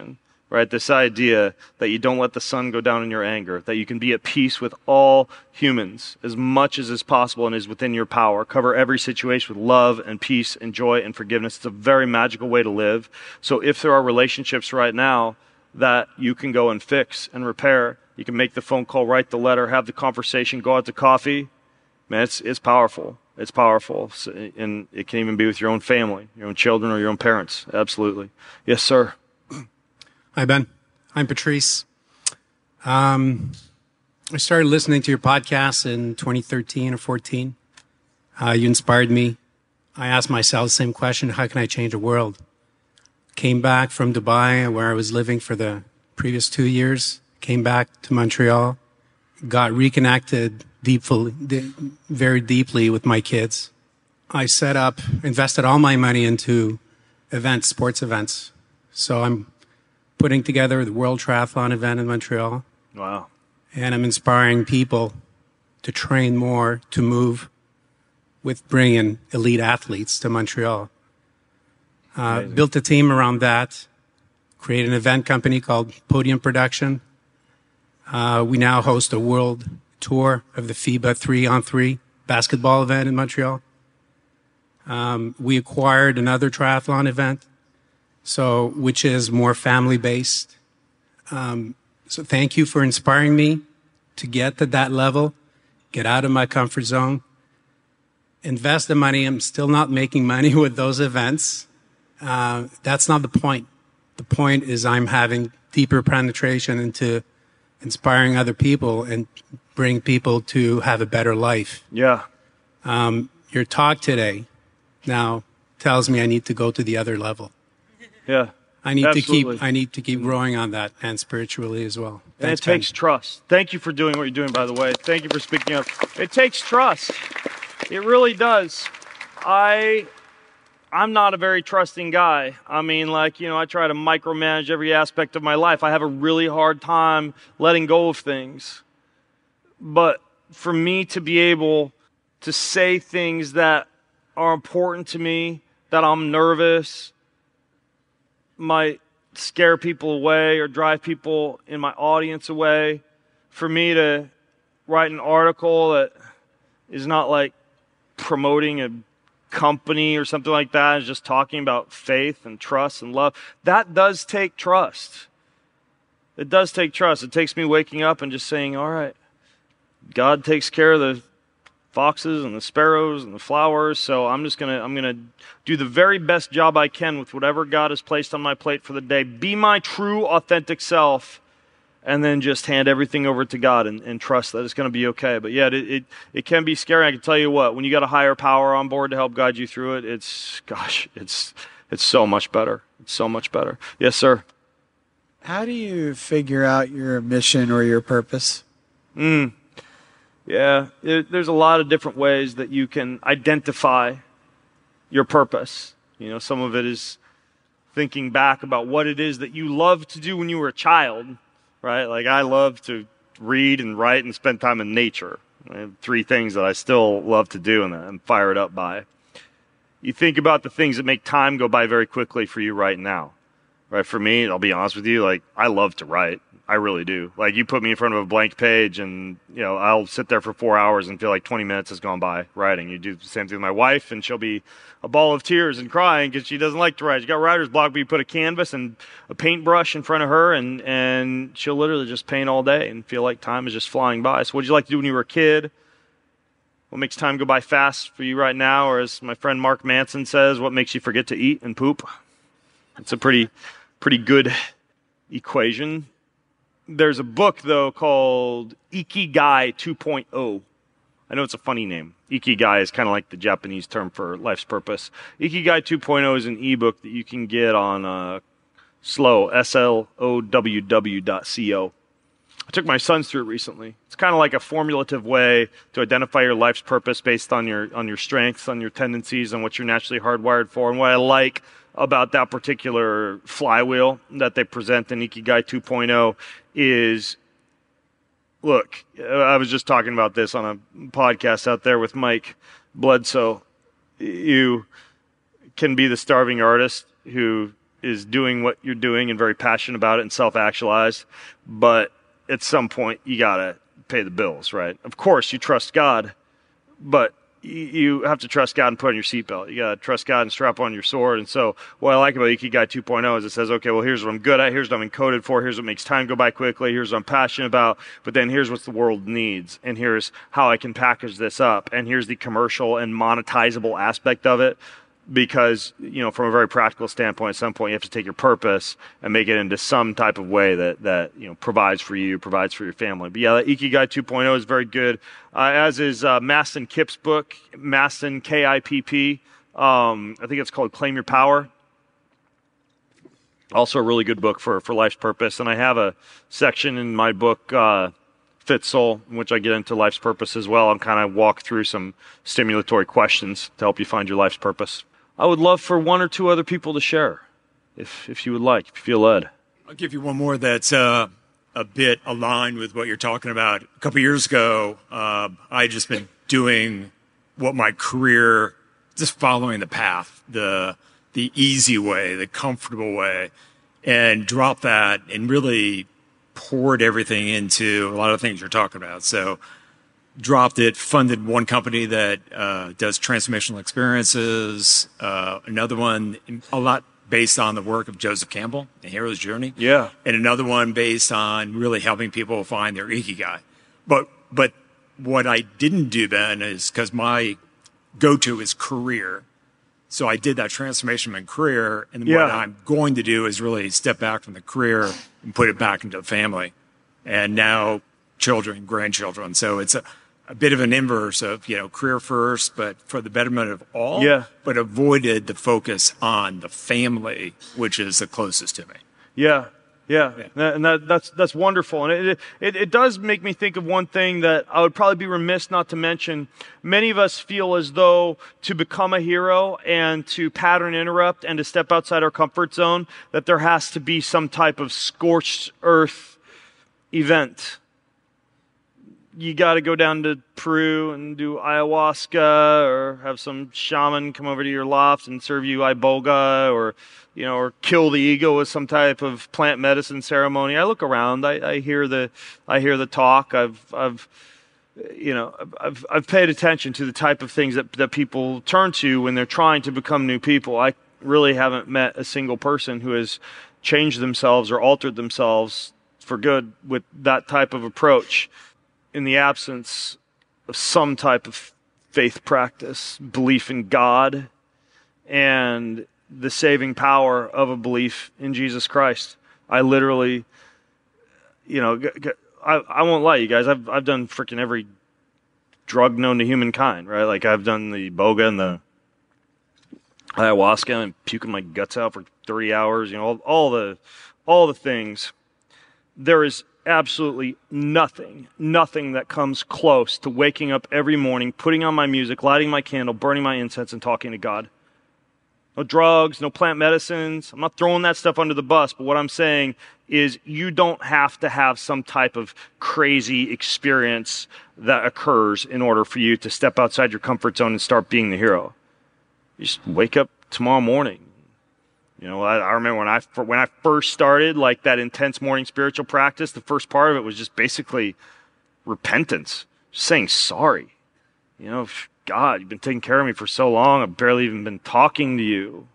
right? This idea that you don't let the sun go down in your anger, that you can be at peace with all humans as much as is possible and is within your power. Cover every situation with love and peace and joy and forgiveness. It's a very magical way to live. So if there are relationships right now that you can go and fix and repair, you can make the phone call, write the letter, have the conversation, go out to coffee. Man, it's powerful. It's powerful. So, and it can even be with your own family, your own children, or your own parents. Absolutely. Yes, sir. Hi, Ben. I'm Patrice. I started listening to your podcast in 2013 or 14. You inspired me. I asked myself the same question, how can I change the world? Came back from Dubai, where I was living for the previous 2 years. Came back to Montreal. Got reconnected very deeply with my kids. I invested all my money into events, sports events. So I'm putting together the World Triathlon event in Montreal. Wow. And I'm inspiring people to train more, to move with bringing elite athletes to Montreal. Built a team around that, created an event company called Podium Production. We now host a world tour of the FIBA 3-on-3 basketball event in Montreal. We acquired another triathlon event, which is more family-based. So thank you for inspiring me to get to that level, get out of my comfort zone, invest the money. I'm still not making money with those events. That's not the point. The point is I'm having deeper penetration into inspiring other people and bring people to have a better life. Yeah. Your talk today now tells me I need to go to the other level. Yeah. I need to keep growing on that, and spiritually as well. And it takes trust. Thank you for doing what you're doing, by the way. Thank you for speaking up. It takes trust. It really does. I'm not a very trusting guy. I mean, I try to micromanage every aspect of my life. I have a really hard time letting go of things. But for me to be able to say things that are important to me, that I'm nervous, might scare people away or drive people in my audience away, for me to write an article that is not like promoting a company or something like that, is just talking about faith and trust and love, that does take trust. It does take trust. It takes me waking up and just saying, all right, God takes care of the foxes and the sparrows and the flowers, so I'm gonna do the very best job I can with whatever God has placed on my plate for the day. Be my true, authentic self, and then just hand everything over to God and trust that it's going to be okay. But yeah, it can be scary. I can tell you what, when you got a higher power on board to help guide you through it, it's so much better. It's so much better. Yes, sir. How do you figure out your mission or your purpose? Yeah, there's a lot of different ways that you can identify your purpose. Some of it is thinking back about what it is that you loved to do when you were a child, right? Like I love to read and write and spend time in nature. I have 3 things that I still love to do and that I'm fired up by. You think about the things that make time go by very quickly for you right now. Right? For me, I'll be honest with you, I love to write. I really do. You put me in front of a blank page and, I'll sit there for 4 hours and feel like 20 minutes has gone by writing. You do the same thing with my wife, and she'll be a ball of tears and crying because she doesn't like to write. She got writer's block, but you put a canvas and a paintbrush in front of her, and she'll literally just paint all day and feel like time is just flying by. So what did you like to do when you were a kid? What makes time go by fast for you right now? Or as my friend Mark Manson says, what makes you forget to eat and poop? It's a pretty good equation. There's a book, though, called Ikigai 2.0. I know it's a funny name. Ikigai is kind of like the Japanese term for life's purpose. Ikigai 2.0 is an ebook that you can get on SLOW, SLOWW.co. I took my sons through it recently. It's kind of like a formulative way to identify your life's purpose based on your strengths, on your tendencies, on what you're naturally hardwired for. And what I like about that particular flywheel that they present in Ikigai 2.0 is, look, I was just talking about this on a podcast out there with Mike Bledsoe. You can be the starving artist who is doing what you're doing and very passionate about it and self-actualized, but at some point you gotta pay the bills, right? Of course you trust God, but you have to trust God and put on your seatbelt. You gotta trust God and strap on your sword. And so what I like about Ikigai 2.0 is it says, okay, well, here's what I'm good at, here's what I'm encoded for, here's what makes time go by quickly, here's what I'm passionate about, but then here's what the world needs, and here's how I can package this up, and here's the commercial and monetizable aspect of it. Because, from a very practical standpoint, at some point you have to take your purpose and make it into some type of way that provides for you, provides for your family. But yeah, Ikigai 2.0 is very good, as is Mastin Kipp's book, Mastin, Kipp. I think it's called Claim Your Power. Also a really good book for life's purpose. And I have a section in my book, Fit Soul, in which I get into life's purpose as well. I'm kind of walk through some stimulatory questions to help you find your life's purpose. I would love for one or two other people to share, if you would like, if you feel led. I'll give you one more that's a bit aligned with what you're talking about. A couple years ago, I had just been doing what my career, just following the path, the easy way, the comfortable way, and dropped that and really poured everything into a lot of things you're talking about. So dropped it, funded one company that does transformational experiences, another one a lot based on the work of Joseph Campbell and Hero's Journey. Yeah. And another one based on really helping people find their Ikigai. But what I didn't do then is, because my go-to is career, so I did that transformation in career, and what I'm going to do is really step back from the career and put it back into the family. And now children, grandchildren. So it's a bit of an inverse of, career first, but for the betterment of all, but avoided the focus on the family, which is the closest to me. Yeah. And that's wonderful. And it does make me think of one thing that I would probably be remiss not to mention. Many of us feel as though to become a hero and to pattern interrupt and to step outside our comfort zone, that there has to be some type of scorched earth event. You got to go down to Peru and do ayahuasca, or have some shaman come over to your loft and serve you iboga, or kill the ego with some type of plant medicine ceremony. I look around, I hear the talk. I've paid attention to the type of things that people turn to when they're trying to become new people. I really haven't met a single person who has changed themselves or altered themselves for good with that type of approach, in the absence of some type of faith practice, belief in God, and the saving power of a belief in Jesus Christ. I literally, I won't lie, you guys, I've done freaking every drug known to humankind, right? Like, I've done the boga and the ayahuasca and puking my guts out for 30 hours, all the things. There is absolutely nothing that comes close to waking up every morning, putting on my music, lighting my candle, burning my incense, and talking to God. No drugs, no plant medicines. I'm not throwing that stuff under the bus, but what I'm saying is you don't have to have some type of crazy experience that occurs in order for you to step outside your comfort zone and start being the hero. You just wake up tomorrow morning. I remember when I first started, like, that intense morning spiritual practice, the first part of it was just basically repentance, just saying sorry. God, you've been taking care of me for so long. I've barely even been talking to you.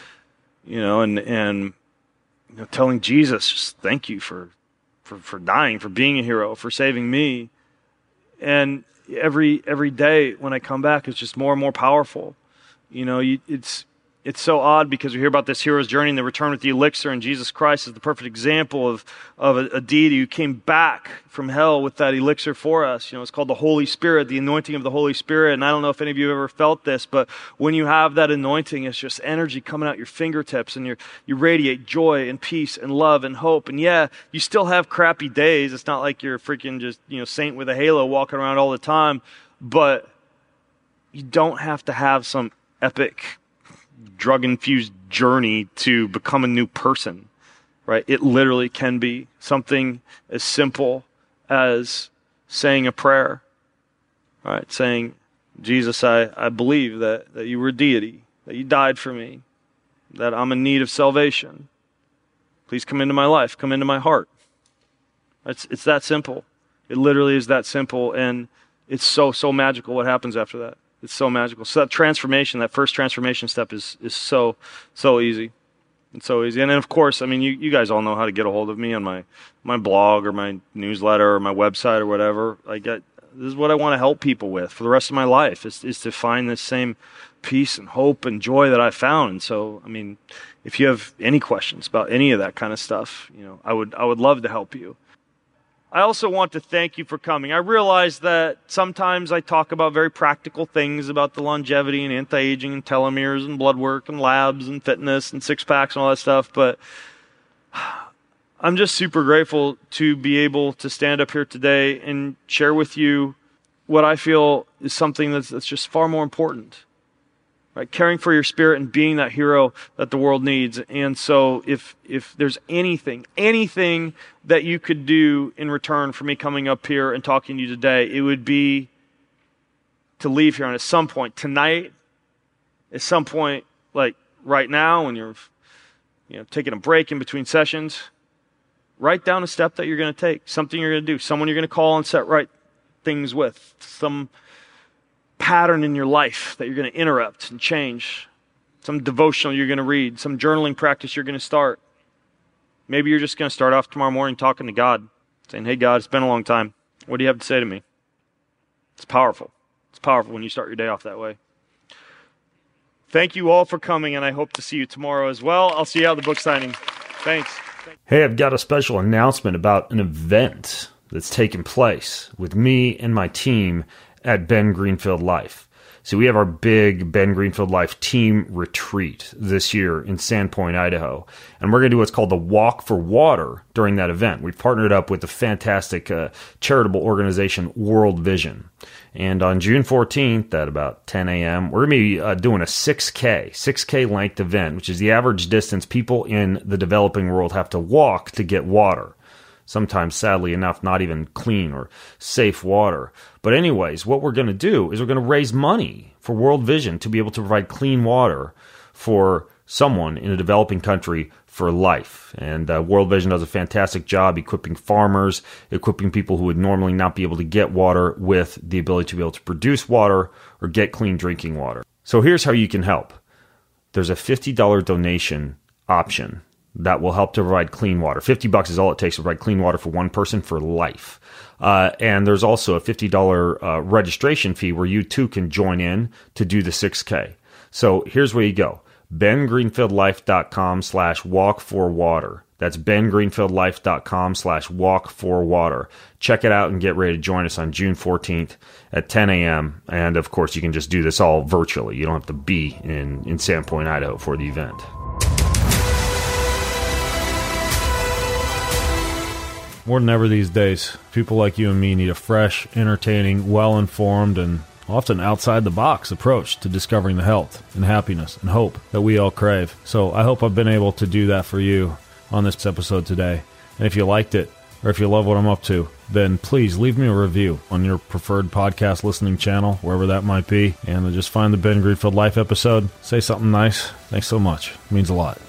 And telling Jesus, just thank you for dying, for being a hero, for saving me. And every day when I come back, it's just more and more powerful. It's so odd, because we hear about this hero's journey and the return with the elixir, and Jesus Christ is the perfect example of a deity who came back from hell with that elixir for us. It's called the Holy Spirit, the anointing of the Holy Spirit. And I don't know if any of you have ever felt this, but when you have that anointing, it's just energy coming out your fingertips, and you radiate joy and peace and love and hope. And yeah, you still have crappy days. It's not like you're freaking just, saint with a halo walking around all the time, but you don't have to have some epic drug-infused journey to become a new person, right? It literally can be something as simple as saying a prayer, right? Saying, Jesus, I believe that you were a deity, that you died for me, that I'm in need of salvation. Please come into my life, come into my heart. It's that simple. It literally is that simple, and it's so magical what happens after that. It's so magical. So that transformation, that first transformation step is so easy. It's so easy. And then, of course, I mean, you guys all know how to get a hold of me on my blog or my newsletter or my website or whatever. This is what I want to help people with for the rest of my life, is to find this same peace and hope and joy that I found. And so, I mean, if you have any questions about any of that kind of stuff, I would love to help you. I also want to thank you for coming. I realize that sometimes I talk about very practical things about the longevity and anti-aging and telomeres and blood work and labs and fitness and six-packs and all that stuff, but I'm just super grateful to be able to stand up here today and share with you what I feel is something that's just far more important. Right? Caring for your spirit and being that hero that the world needs. And so if there's anything that you could do in return for me coming up here and talking to you today, it would be to leave here and at some point tonight, at some point like right now when you're taking a break in between sessions, write down a step that you're going to take, something you're going to do, someone you're going to call and set right things with, some pattern in your life that you're going to interrupt and change, some devotional you're going to read, some journaling practice you're going to start. Maybe you're just going to start off tomorrow morning talking to God, saying, hey, God, it's been a long time. What do you have to say to me? It's powerful. It's powerful when you start your day off that way. Thank you all for coming, and I hope to see you tomorrow as well. I'll see you at the book signing. Thanks. Hey, I've got a special announcement about an event that's taking place with me and my team at Ben Greenfield Life. So we have our big Ben Greenfield Life team retreat this year in Sandpoint, Idaho. And we're going to do what's called the Walk for Water during that event. We've partnered up with the fantastic charitable organization World Vision. And on June 14th at about 10 a.m., we're going to be doing a 6K length event, which is the average distance people in the developing world have to walk to get water. Sometimes, sadly enough, not even clean or safe water. But anyways, what we're going to do is we're going to raise money for World Vision to be able to provide clean water for someone in a developing country for life. And World Vision does a fantastic job equipping farmers, equipping people who would normally not be able to get water with the ability to be able to produce water or get clean drinking water. So here's how you can help. There's a $50 donation option that will help to provide clean water. $50 is all it takes to provide clean water for one person for life. And there's also a $50 registration fee where you too can join in to do the 6K. So here's where you go. bengreenfieldlife.com/walk4water. That's bengreenfieldlife.com/walk4water. Check it out and get ready to join us on June 14th at 10 a.m. And of course, you can just do this all virtually. You don't have to be in Sandpoint, Idaho for the event. More than ever these days, people like you and me need a fresh, entertaining, well-informed, and often outside-the-box approach to discovering the health and happiness and hope that we all crave. So I hope I've been able to do that for you on this episode today. And if you liked it, or if you love what I'm up to, then please leave me a review on your preferred podcast listening channel, wherever that might be, and just find the Ben Greenfield Life episode. Say something nice. Thanks so much. It means a lot.